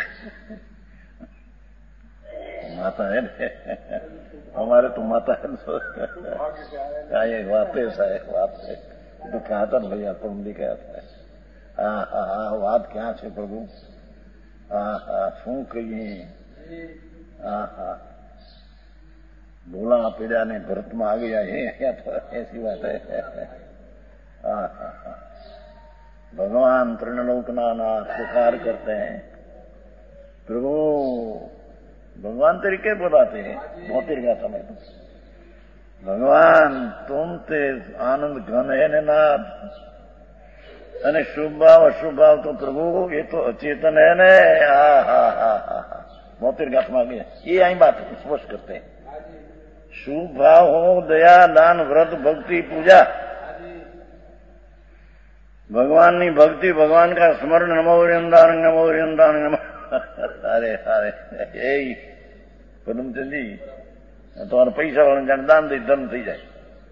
माता है हमारे तो माता है क्या ये बात है, साहब बात है तो कहा था भैया तुम भी कहता है। हाँ हाँ हाँ बात क्या है प्रभु, हाँ हाँ शू कही हाँ हाँ भोला पीड़ा ने भरत में आ गया है या तो ऐसी बात है। हाँ हाँ हाँ भगवान त्रिलोकना नाथ पुकार करते हैं प्रभु भगवान तरीके बुलाते हैं मोतिर गाथा में तो भगवान तुम ते आनंद घन है ने नाथ अने शुभ भाव अशुभ भाव तो प्रभु ये तो अचेतन है ने। हा हा हा हा मोतिर गाथा में गया ये आई बात स्पष्ट करते हैं शुभ भाव हो दया दान व्रत भक्ति पूजा भगवान नी भक्ति भगवान का स्मरण नमो वृंदान नमो वृंदान नमो अरे अरे यही पदमचंद जी तुम्हारा पैसा वाले जाने दान दे धर्म थी जाए।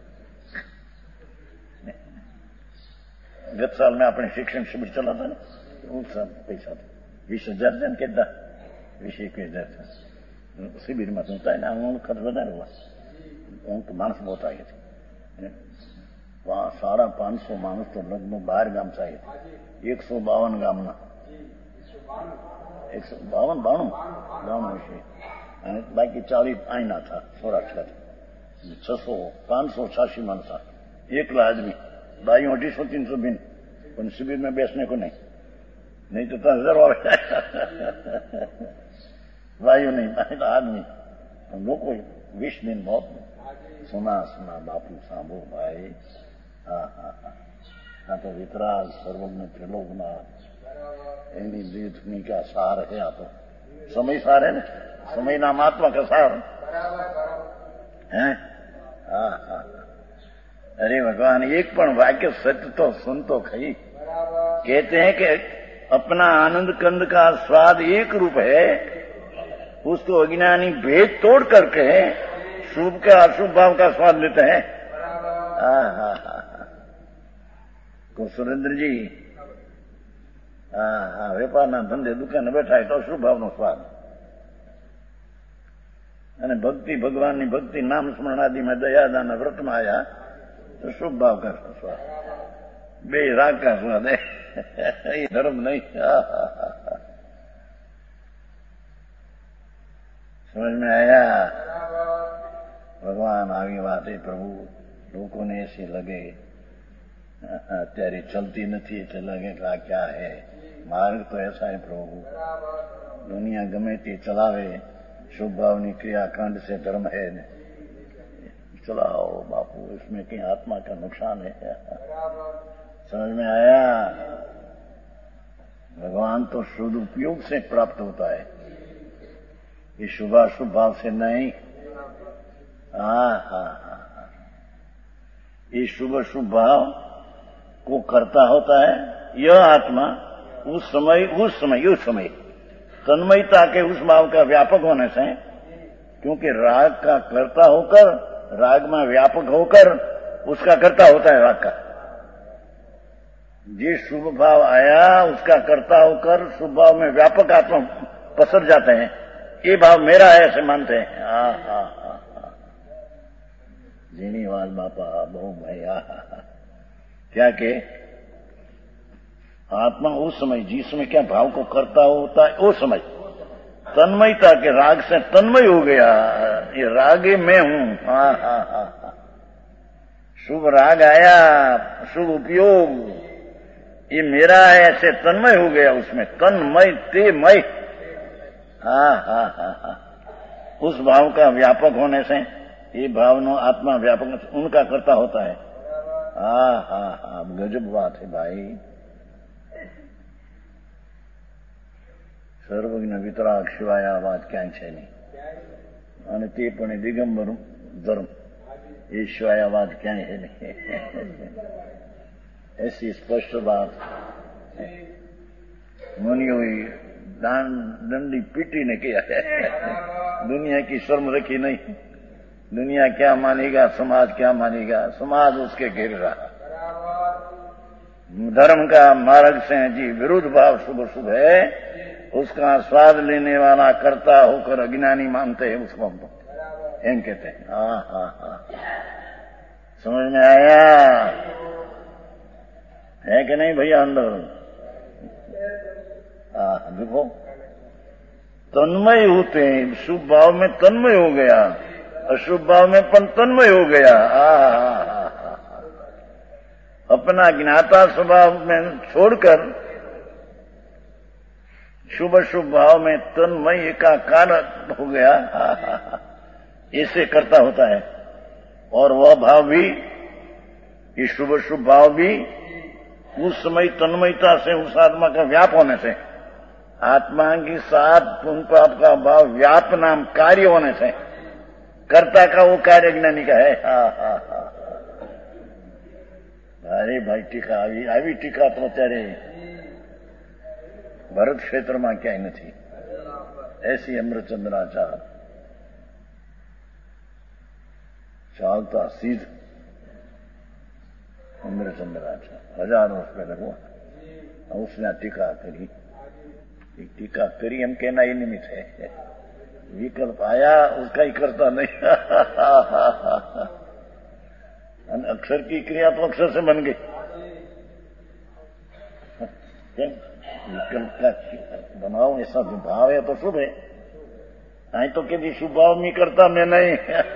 गत साल में अपने शिक्षण शिविर चला था ना उस साल पैसा था वीस हजार जन के वीस एक हजार था शिविर में तो होता है ना उन्होंने खर्च વધારે हुआ उनको मानस बहुत आए थे वहां सारा पांच सौ मानस तो लगभग बाहर गाम से आए थे एक सौ बावन गाम ना एक सौ बावन बाणु बाणु विषय बाकी चालीस आईना था सौराष्ट्र था छह सौ पांच सौ छियासी मानसा एक आदमी बाई अढ़ी सौ तीन सौ बिन पर शिविर में बैठने को नहीं नहीं तो दस हजार वायु नहीं आदमी लोग बीस दिन बहुत सुना सुना बापू सांभो भाई हाँ हाँ हाँ हाँ तो वितराग सर्वज्ञ त्रिलोकनाथ एनी जीतनी का सार है आ तो समय सार है ना समय नाम आत्मा का सार है। हाँ हाँ अरे भगवान एक पण वाक्य सत्य तो सुन तो खई कहते हैं कि अपना आनंद कंद का स्वाद एक रूप है उसको अज्ञानी भेद तोड़ करके शुभ का अशुभ भाव का स्वाद लेते हैं। हाँ हाँ हाँ को सुरेंद्र जी हाँ हाँ व्यापार ना धंधे दुकान बैठा है तो शुभ भाव नो स्वाद અને ભક્તિ ભગવાનની ભક્તિ નામ સ્મરણ આદિમાં દયાદાન વ્રતમાં આયા तो शुभ भाव का स्वाद बे राग का स्वाद है ये धर्म नहीं। समझ में आया भगवान आगे बात है प्रभु लोगों ने ऐसे लगे अत्यारे चलती नहीं એટલે लगे कि क्या है मार्ग तो ऐसा है प्रभु दुनिया गमे ते चलावे शुभ भावनी क्रियाकांड से धर्म है चलाओ बापू इसमें कहीं आत्मा का नुकसान है। समझ में आया भगवान तो शुद्ध उपयोग से प्राप्त होता है ये शुभाशुभ भाव से नहीं। हाँ हाँ हाँ ये शुभ शुभ भाव को करता होता है यह आत्मा उस समय उस समय उस समय तन्मयता के उस भाव का व्यापक होने से क्योंकि राग का कर्ता होकर राग में व्यापक होकर उसका कर्ता होता है राग का जिस शुभ भाव आया उसका कर्ता होकर शुभ भाव में व्यापक आत्मा पसर जाते हैं ये भाव मेरा है ऐसे मानते हैं। हाँ हाँ हाँ हाँ जीनीवाल बापा बहु भैया क्या के आत्मा उस समय जिस समय क्या भाव को करता होता है उस समय तन्मयता के राग से तन्मय हो गया ये रागे मैं हूं। हाँ हाँ हाँ हाँ शुभ राग आया शुभ उपयोग ये मेरा है ऐसे तन्मय हो गया उसमें तन्मय ते मय। हाँ हाँ हाँ हाँ उस भाव का व्यापक होने से ये भावना आत्मा व्यापक उनका करता होता है। हाँ हाँ हाँ गजब बात है भाई સર્વજ્ઞ વિતરાગ સિવાય આ વાત ક્યાંય છે નહીં અને તે પણ દિગંબર ધર્મ એ સિવાય આ વાત ક્યાંય છે નહીં ऐसी स्पष्ट बात मुनियों दान दंडी पीटी ने किया है दुनिया की शर्म रखी नहीं दुनिया क्या मानेगा समाज क्या मानेगा समाज उसके घेर रहा धर्म का मार्ग से जी विरुद्ध भाव शुभ शुभ है उसका स्वाद लेने वाला करता होकर अज्ञानी मानते हैं उसको हम एम कहते हैं। हाँ हाँ हाँ समझ में आया है कि नहीं भैया अंदर हाँ देखो तन्मय होते हैं। शुभ भाव में तन्मय हो गया, अशुभ भाव में पण तन्मय हो गया। आ अपना ज्ञाता स्वभाव में छोड़कर शुभ शुभ भाव में तन्मय एकाकार हो गया। ऐसे करता होता है। और वह भाव भी, ये शुभ शुभ भाव भी उस समय तन्मयता से, उस आत्मा का व्याप होने से, आत्मा की साथ पुण्य पाप का भाव व्याप नाम कार्य होने से, कर्ता का वो कार्य ज्ञानी का है। हा हा हा अरे भाई टीका આવી આવી ટીકા તો અત્યારે ભરત ક્ષેત્રમાં ક્યાંય નથી। ऐसी अमृतचंद्राचार चालता सीध अमृतचंद्राचार हजार वर्ष पहले हुआ। उसने टीका करी, टीका करी हम कहना ही निमित्त है। विकल्प आया उसका ही करता नहीं। अक्षर की क्रिया तो अक्षर से बन गई। विकल्प का बनाओ ऐसा भाव है तो शुभ है। आई तो कभी शुभ भाव नहीं करता मैं नहीं।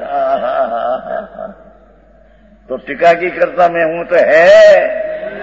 तो टीका की करता मैं हूं तो है।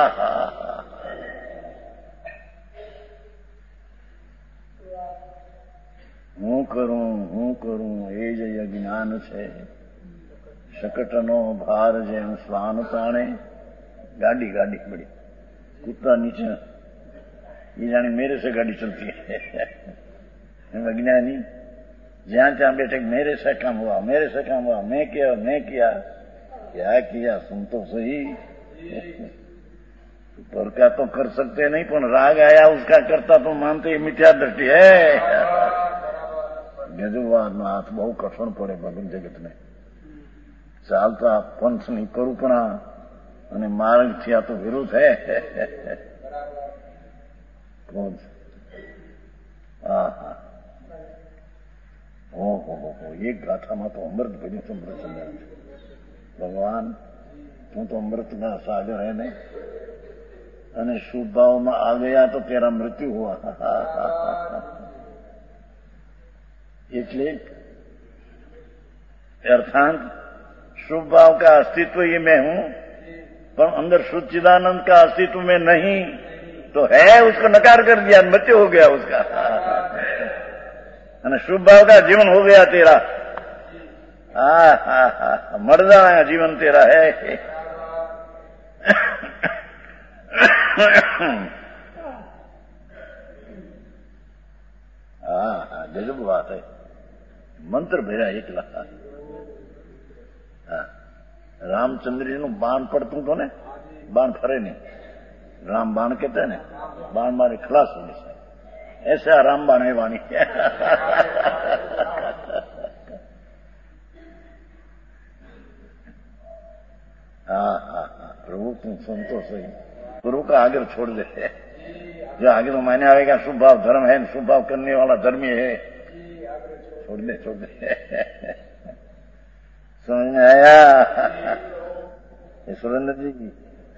हूं करूं हूं करूं ए जय ज्ञान छे। शकटनो भार जेम स्वान ताणे। गाड़ी गाड़ी बड़ी कुत्ता नीचे, ये जाने मेरे से गाड़ी चलती है। अज्ञानी जहां जहां बैठे मेरे से काम हुआ, मेरे से काम हुआ, मैं किया मैं किया। क्या किया सुन तो सही। पर क्या तो कर सकते नहीं, पर राग आया उसका करता तो मानते ही मिथ्या दृष्टि है। गजबवाद में हाथ बहु कठोर पड़े भगन जगत में। चालता पंथनी करूपणा અને માર્ગ થયા તો વિરુદ્ધ હે। ઓહો હો એક ગાથામાં તો અમૃત ભર્યું છે અમૃતચંદ્ર। ભગવાન તું તો અમૃતના સાગર હે ને, અને શુભ ભાવમાં આ ગયા તો તેરા મૃત્યુ હુआ। એટલે अर्थात शुभ भाव का अस्तित्व ये मैं हूं, पर अंदर शुद्धिदानंद का अस्तित्व में नहीं तो है, उसको नकार कर दिया, मृत्यु हो गया उसका। शुभ भाव का जीवन हो गया तेरा। हा हा हा मर जाना जीवन तेरा है। हा हा गजब बात है। मंत्र भेरा एकला। रामचंद्र जी નું બાણ પડતું તો ને, बाण फरे नहीं, राम बाण कहते हैं ना, बाण मारे खलास होने से, ऐसा राम बाण है वाणी। हाँ हाँ हाँ प्रभु तुम सुन तो सही, गुरु का आगे छोड़ दे। जो आगे तो मायने आएगा शुभ भाव धर्म है, शुभ भाव करने वाला धर्मी है, छोड़ दे छोड़ दे। समझ में आया सुरेंद्र जी की?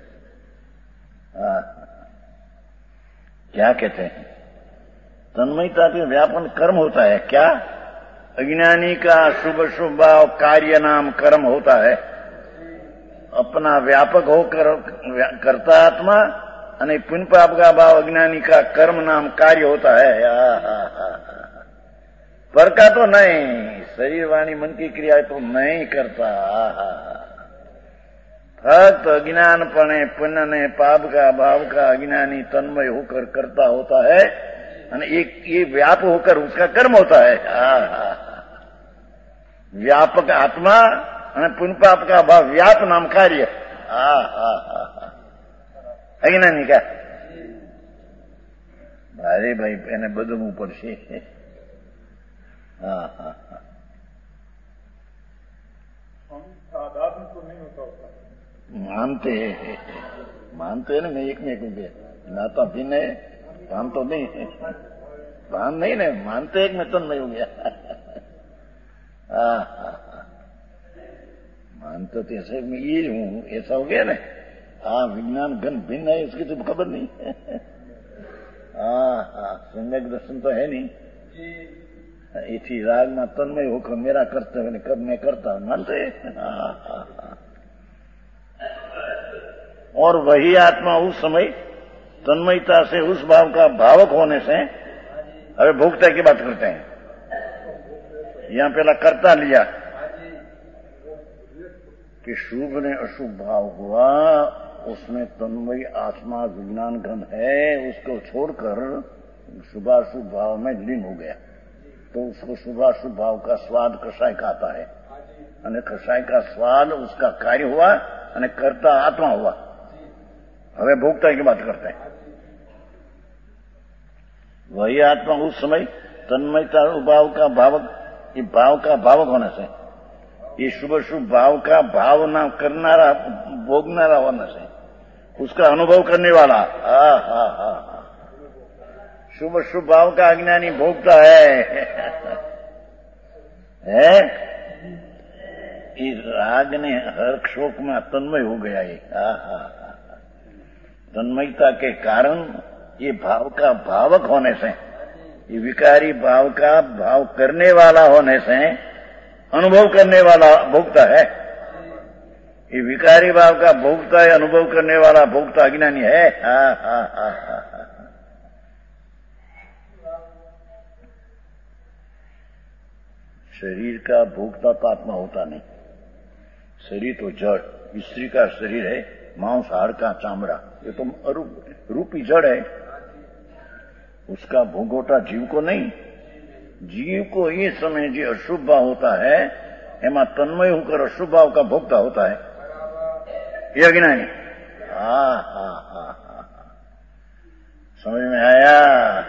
हाँ क्या कहते हैं? तन्मयता के व्यापन कर्म होता है। क्या? अज्ञानी का शुभ शुभ भाव कार्य नाम कर्म होता है। अपना व्यापक होकर करता आत्मा, और पुण्य पाप का भाव अज्ञानी का कर्म नाम कार्य होता है। पर का तो नहीं, शरीर वाणी मन की क्रिया तो नहीं करता। फक्त अज्ञानपणे पुण्य ने पाप का भाव का अज्ञानी तन्मय होकर करता होता है, और एक ये व्याप होकर उसका कर्म होता है। व्यापक आत्मा और पुण्य पाप का भाव व्याप नाम कार्य अज्ञानी का। अरे भाई એને બદલવું પડશે। हाँ हाँ हाँ मानते हैं, मानते हैं ना। मैं एक में एक में नाता भी नहीं, भान तो नहीं है, भान नहीं ना, मानते एक में तो नहीं हो गया। हाँ हाँ हाँ मानते तो ऐसे में ये हूँ, ऐसा हो गया ना। हाँ विज्ञान घन भिन्न है, इसकी तो खबर नहीं। हाँ हाँ सम्यक दर्शन तो है नहीं, इसी राग में तन्मय होकर मेरा कर्तव्य कर, मैं करता मानते। और वही आत्मा उस समय तन्मयता से उस भाव का भावक होने से अरे भोक्ता की बात करते हैं। यहां पहला कर्ता लिया कि शुभ ने अशुभ भाव हुआ, उसमें तन्मयी आत्मा विज्ञान घन है, उसको छोड़कर शुभाशुभ भाव में लीन हो गया, तो उसको शुभाशुभ भाव का स्वाद कसाय का आता है, અને कसाय का स्वाद उसका कार्य हुआ, અને कर्ता आत्मा हुआ। હવે भोक्ता की बात करते हैं। वही आत्मा उस समय तन्मयता भाव का भावक, ये भाव का भावक होने से, ये शुभ शुभ भाव का भावना करनारा भोगनारा होने से, उसका अनुभव करने वाला, हा हा हा शुभ शुभ भाव का अज्ञानी भोगता है, है? इस राग ने हर शोक में तन्मय हो गया है। हा हा तन्मयता के कारण ये भाव का भावक होने से, ये विकारी भाव का भाव करने वाला होने से अनुभव करने वाला भोक्ता है। ये विकारी भाव का भोक्ता है, अनुभव करने वाला भोक्ता अज्ञानी है। हा हा हा हा शरीर का भोक्ता तो आत्मा होता नहीं। शरीर तो जड़, स्त्री का शरीर है, मांस हाड़ का चामड़ा, ये तो अरूप रूपी जड़ है। उसका भोगोटा जीव को नहीं। जीव को ये समय जो अशुभ भाव होता है, एमा तन्मय होकर अशुभ भाव का भोक्ता होता है, ये अज्ञानी। हा हा हा हा समझ में आया?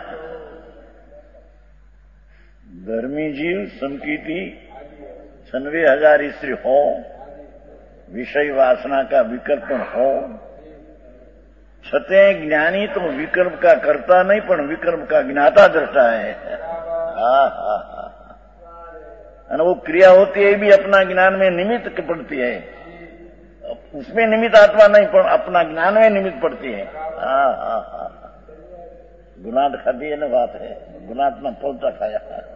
धर्मी जीव संकीर्ति छनवे हजार स्त्री हो, विषय वासना का विकल्पन हो, छते ज्ञानी तो विकल्प का करता नहीं, पण विकल्प का ज्ञाता दृष्टा है। हा हा हा और वो क्रिया होती है भी अपना ज्ञान में निमित्त पड़ती है, उसमें निमित्त आत्मा नहीं, पर अपना ज्ञान में निमित्त पड़ती है। हा हा हा गुनाद खाधी है ना बात है, गुनाद में पौधा खाया।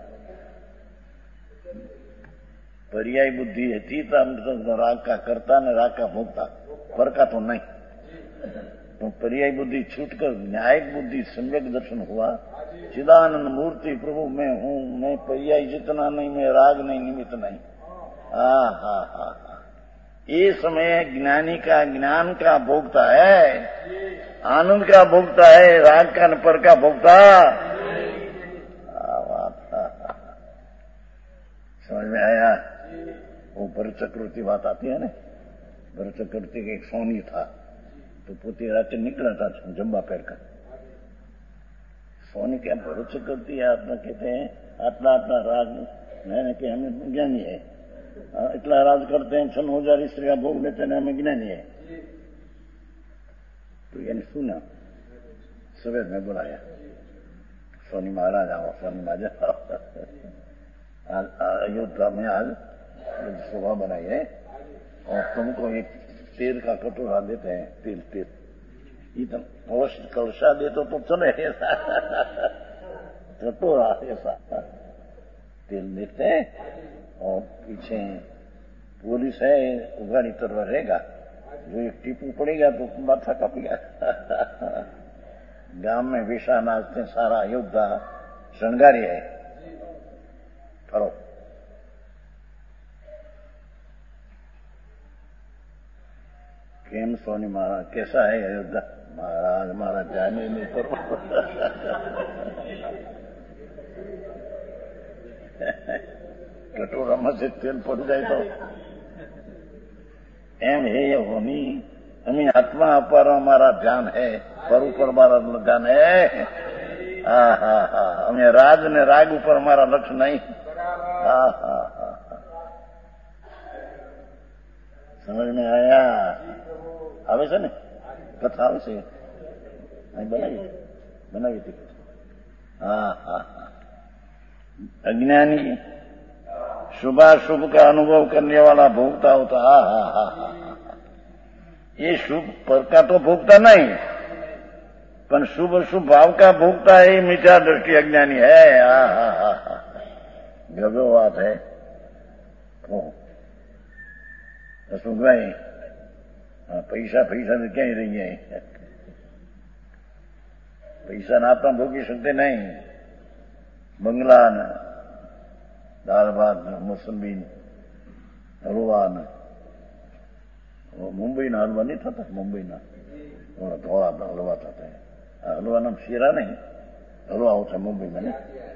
पर्याय बुद्धि थी तो राग का करता ने राग का भोगता, पर का तो नहीं। तो पर्याय बुद्धि छूटकर न्यायिक बुद्धि सम्यक दर्शन हुआ। चिदानंद मूर्ति प्रभु मैं हूं, मैं पर्याय जितना नहीं, मैं राग नहीं, निमित्त नहीं। हा हा हा हा ये समय ज्ञानी का ज्ञान का भोगता है, आनंद का भोगता है, राग का न पर का भोगता। समझ में आया? वो भरत चक्रवर्ती बात आती है ना, भरत चक्रवर्ती का एक सोनी था, तो पोते रात निकला था जम्बा पैर का। सोनी क्या भरत चक्रवर्ती आत्मा कहते हैं, आत्मा आत्मा राग मैंने कि हमें ज्ञानी है, इतना राज करते हैं, छन हजार स्त्रियां भोग लेते हैं, हमें ज्ञानी है। तो यानी सुना, सवेर में बुलाया, सोनी महाराज आओ, सोनी महाराज अयोध्या में आज सभा बनाई है और तुमको एक तेल का कटोरा देते हैं, तेल तेल इतना कलश कलशा दे तो तुम चले ऐसा कटोरा ऐसा तेल देते हैं और पीछे पुलिस है, उगाड़ी तरह रहेगा, जो एक टीपू पड़ेगा तो माथा कापेगा। गांव में विशा नाचते सारा अयोध्या श्रृंगारी है। करो केम सोनी महाराज कैसा है अयोध्या? महाराज महाराज जाने नहीं करो। कटोरा में से तेल पड़ जाए तो एम है ये होनी, हमें आत्मा पर हमारा ध्यान है, पर ऊपर हमारा ध्यान है। हा हा हा हमें राज ने राग ऊपर हमारा लक्ष्य नहीं। हा हा हा समझ में आया? આવે છે ને કથા આવે છે અહીં બનાવી બનાવી હતી। હા હા હા अज्ञानी शुभाशुभ का अनुभव करने वाला भोगता होता। हा हा हा हा हा ये शुभ पर का तो भोगता नहीं, ये शुभ ज्ञानी का ज्ञान का अनुभव करने वाला भोगता होता। हा हा हा हा समझ में आया? अज्ञानी शुभाशुभ का अनुभव करने वाला भोगता होता। हा हा हा हा ये शुभ पर का तो भोगता नहीं, ये शुभ ज्ञानी का ज्ञान का अनुभव करने वाला भोगता होता। हा हा हा हा पण शुभ शुभ भाव का भोगता है मिथ्या दृष्टि अज्ञानी है। हा हा हा हा गजब बात है। શું ભાઈ પૈસા પૈસા તો ક્યાંય રહી જાય, પૈસા ના આપતા ભોગી શકતે નહીં। બંગલા ને દાળ ભાત ને મોસંબી હલવા ને મુંબઈના હલવા નહીં થતા, મુંબઈના થોડા ધોળા હલવા થતા, હલવાના શીરા નહીં, હલવા होता मुंबई में।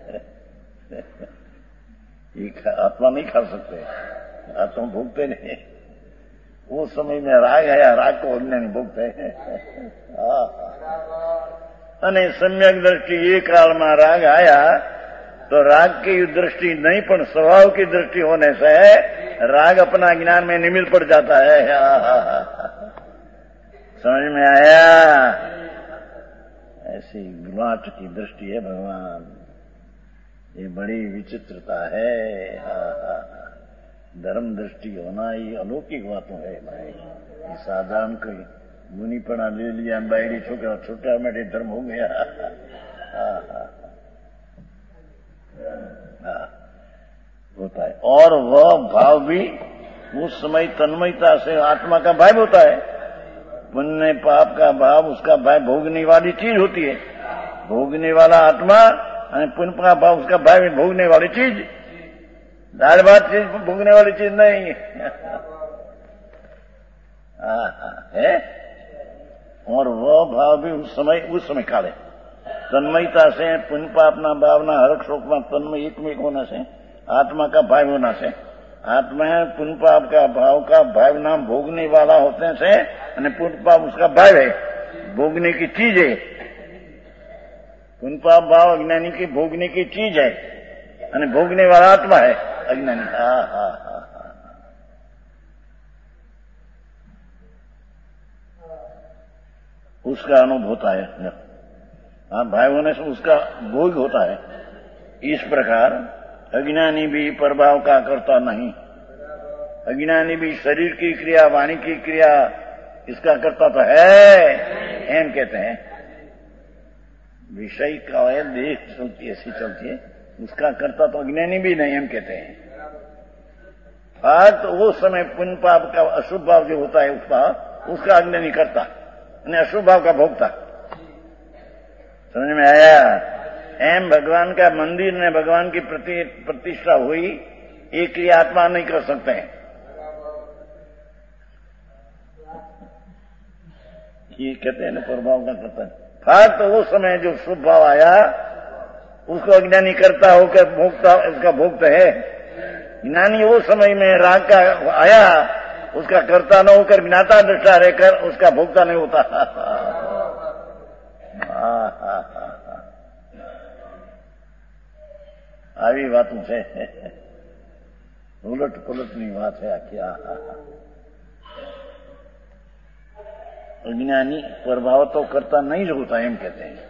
ये आत्मा नहीं खा सकते, आत्मा भोगते नहीं। वो समय में राग आया, राग को अज्ञानी भोगते हैं। અને સમ્યક દ્રષ્ટિ એ કાળમાં રાગ आया तो राग की दृष्टि नहीं पर स्वभाव की दृष्टि होने से राग अपना ज्ञान में निमिल पड़ जाता है। समझ में आया? ऐसी गुलाट की दृष्टि है भगवान, ये बड़ी विचित्रता है। धर्म दृष्टि होना ये अलौकिक बातों है भाई। ये साधारण कोई मुनिपना ले लिया, बायरी छोटा छोटा मेरे धर्म हो गया। होता है। और वह भाव भी उस समय तन्मयता से आत्मा का भाव होता है। पुण्य पाप का भाव उसका भाव भोगने वाली चीज होती है। भोगने वाला आत्मा और पुण्य का भाव उसका भाव भोगने वाली चीज। दाल भात चीज भोगने वाली चीज नहीं है। और वह भाव भी उस समय उस समय काले तन्मयता से पुण्य पापना भावना हरक शोकमा तन्मय एक में होने से आत्मा का भाव होना से आत्मा है पुण्य पाप का भाव का भाव नाम भोगने वाला होते से और पुण्य पाप उसका भाव है, भोगने की चीज है। पुण्य पाप भाव अज्ञानी की भोगने की चीज है और भोगने वाला आत्मा है अज्ञानी। हा हा हा उसका अनुभव होता है। हाँ भाई होने से उसका भोग होता है। इस प्रकार अज्ञानी भी प्रभाव का करता नहीं। अज्ञानी भी शरीर की क्रिया वाणी की क्रिया इसका करता तो है, एम कहते हैं। विषय का है देह चलती ऐसी चलती है, उसका करता तो अज्ञानी भी नहीं, एम कहते हैं। आज तो वो समय पुण्य पाप का अशुभ भाव जो होता है उसका उसका अज्ञानी करता અને અશુભ ભાવ का भोगता। समझ में आया? एम भगवान का मंदिर ने भगवान की प्रति प्रतिष्ठा हुई, एक क्रिया आत्मा नहीं कर सकते हैं। ये कहते हैं ना प्रभाव का करता है। हाँ तो वो समय जो शुभ भाव आया उसको अज्ञानी करता होकर भोगता, उसका भोगता है। ज्ञानी वो समय में राग का आया उसका करता न होकर ज्ञाता दृष्टा रहकर उसका भोगता नहीं होता। આવી વાતો છે, ઉલટ પુલટની વાત છે આખી। अज्ञानी प्रभाव तो करता नहीं होता, एम कहते हैं।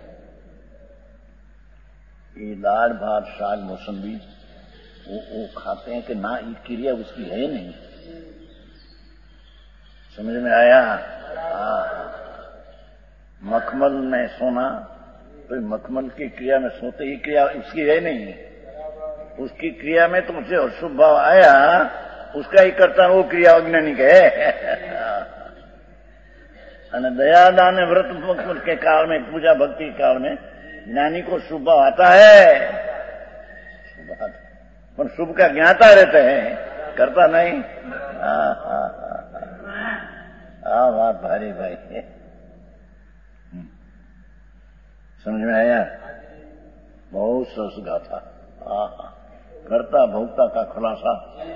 ये दाल भात साग मौसम्बी वो, वो खाते हैं कि ना, ये क्रिया उसकी है नहीं। समझ में आया? हाँ। मखमल में सोना तो मखमल की क्रिया में सोते ही क्रिया उसकी है नहीं। उसकी क्रिया में तो मुझे अशुभ भाव आया उसका ही करता वो क्रिया अज्ञानी के है। दया दान व्रत के काल में पूजा भक्ति काल में ज्ञानी को शुभ भाव आता है, पर शुभ का ज्ञाता रहते हैं, करता नहीं। हाँ हाँ हाँ बात भारी भाई है। समझ में आया? बहुत सरस गाथा। हाँ करता भोक्ता का खुलासा।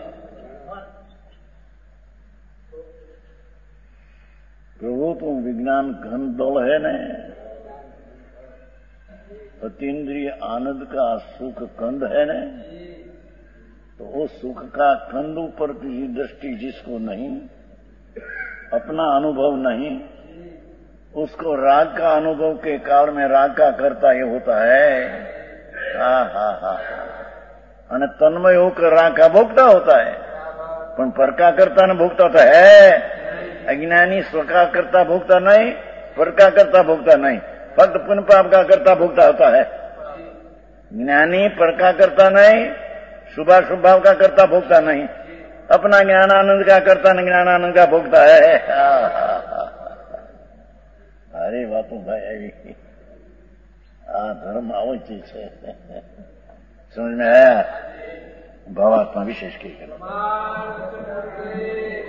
प्रभु तुम विज्ञान घन दौड़ है न, अतीन्द्रिय आनंद का सुख कंद है न, तो वो सुख का कंद ऊपर की दृष्टि जिसको नहीं, अपना अनुभव नहीं, उसको राग का अनुभव के काल में राग का करता ये होता है। हा हा हा અને तन्मय होकर राग का भोगता होता है, पर पर का करता न भोगता तो है। अज्ञानी स्व का करता भोगता नहीं, पर का करता भोगता नहीं, फक्त पुण्य पाप का करता भोगता होता है। ज्ञानी पर का करता नहीं, शुभाशुभ भाव का करता भोगता नहीं, अपना ज्ञान आनंद का करता न ज्ञान आनंद का भोगता है। अरे बापू भाई आ धर्म आवो चीज है, समझ में आया? भावात्मा विशेष की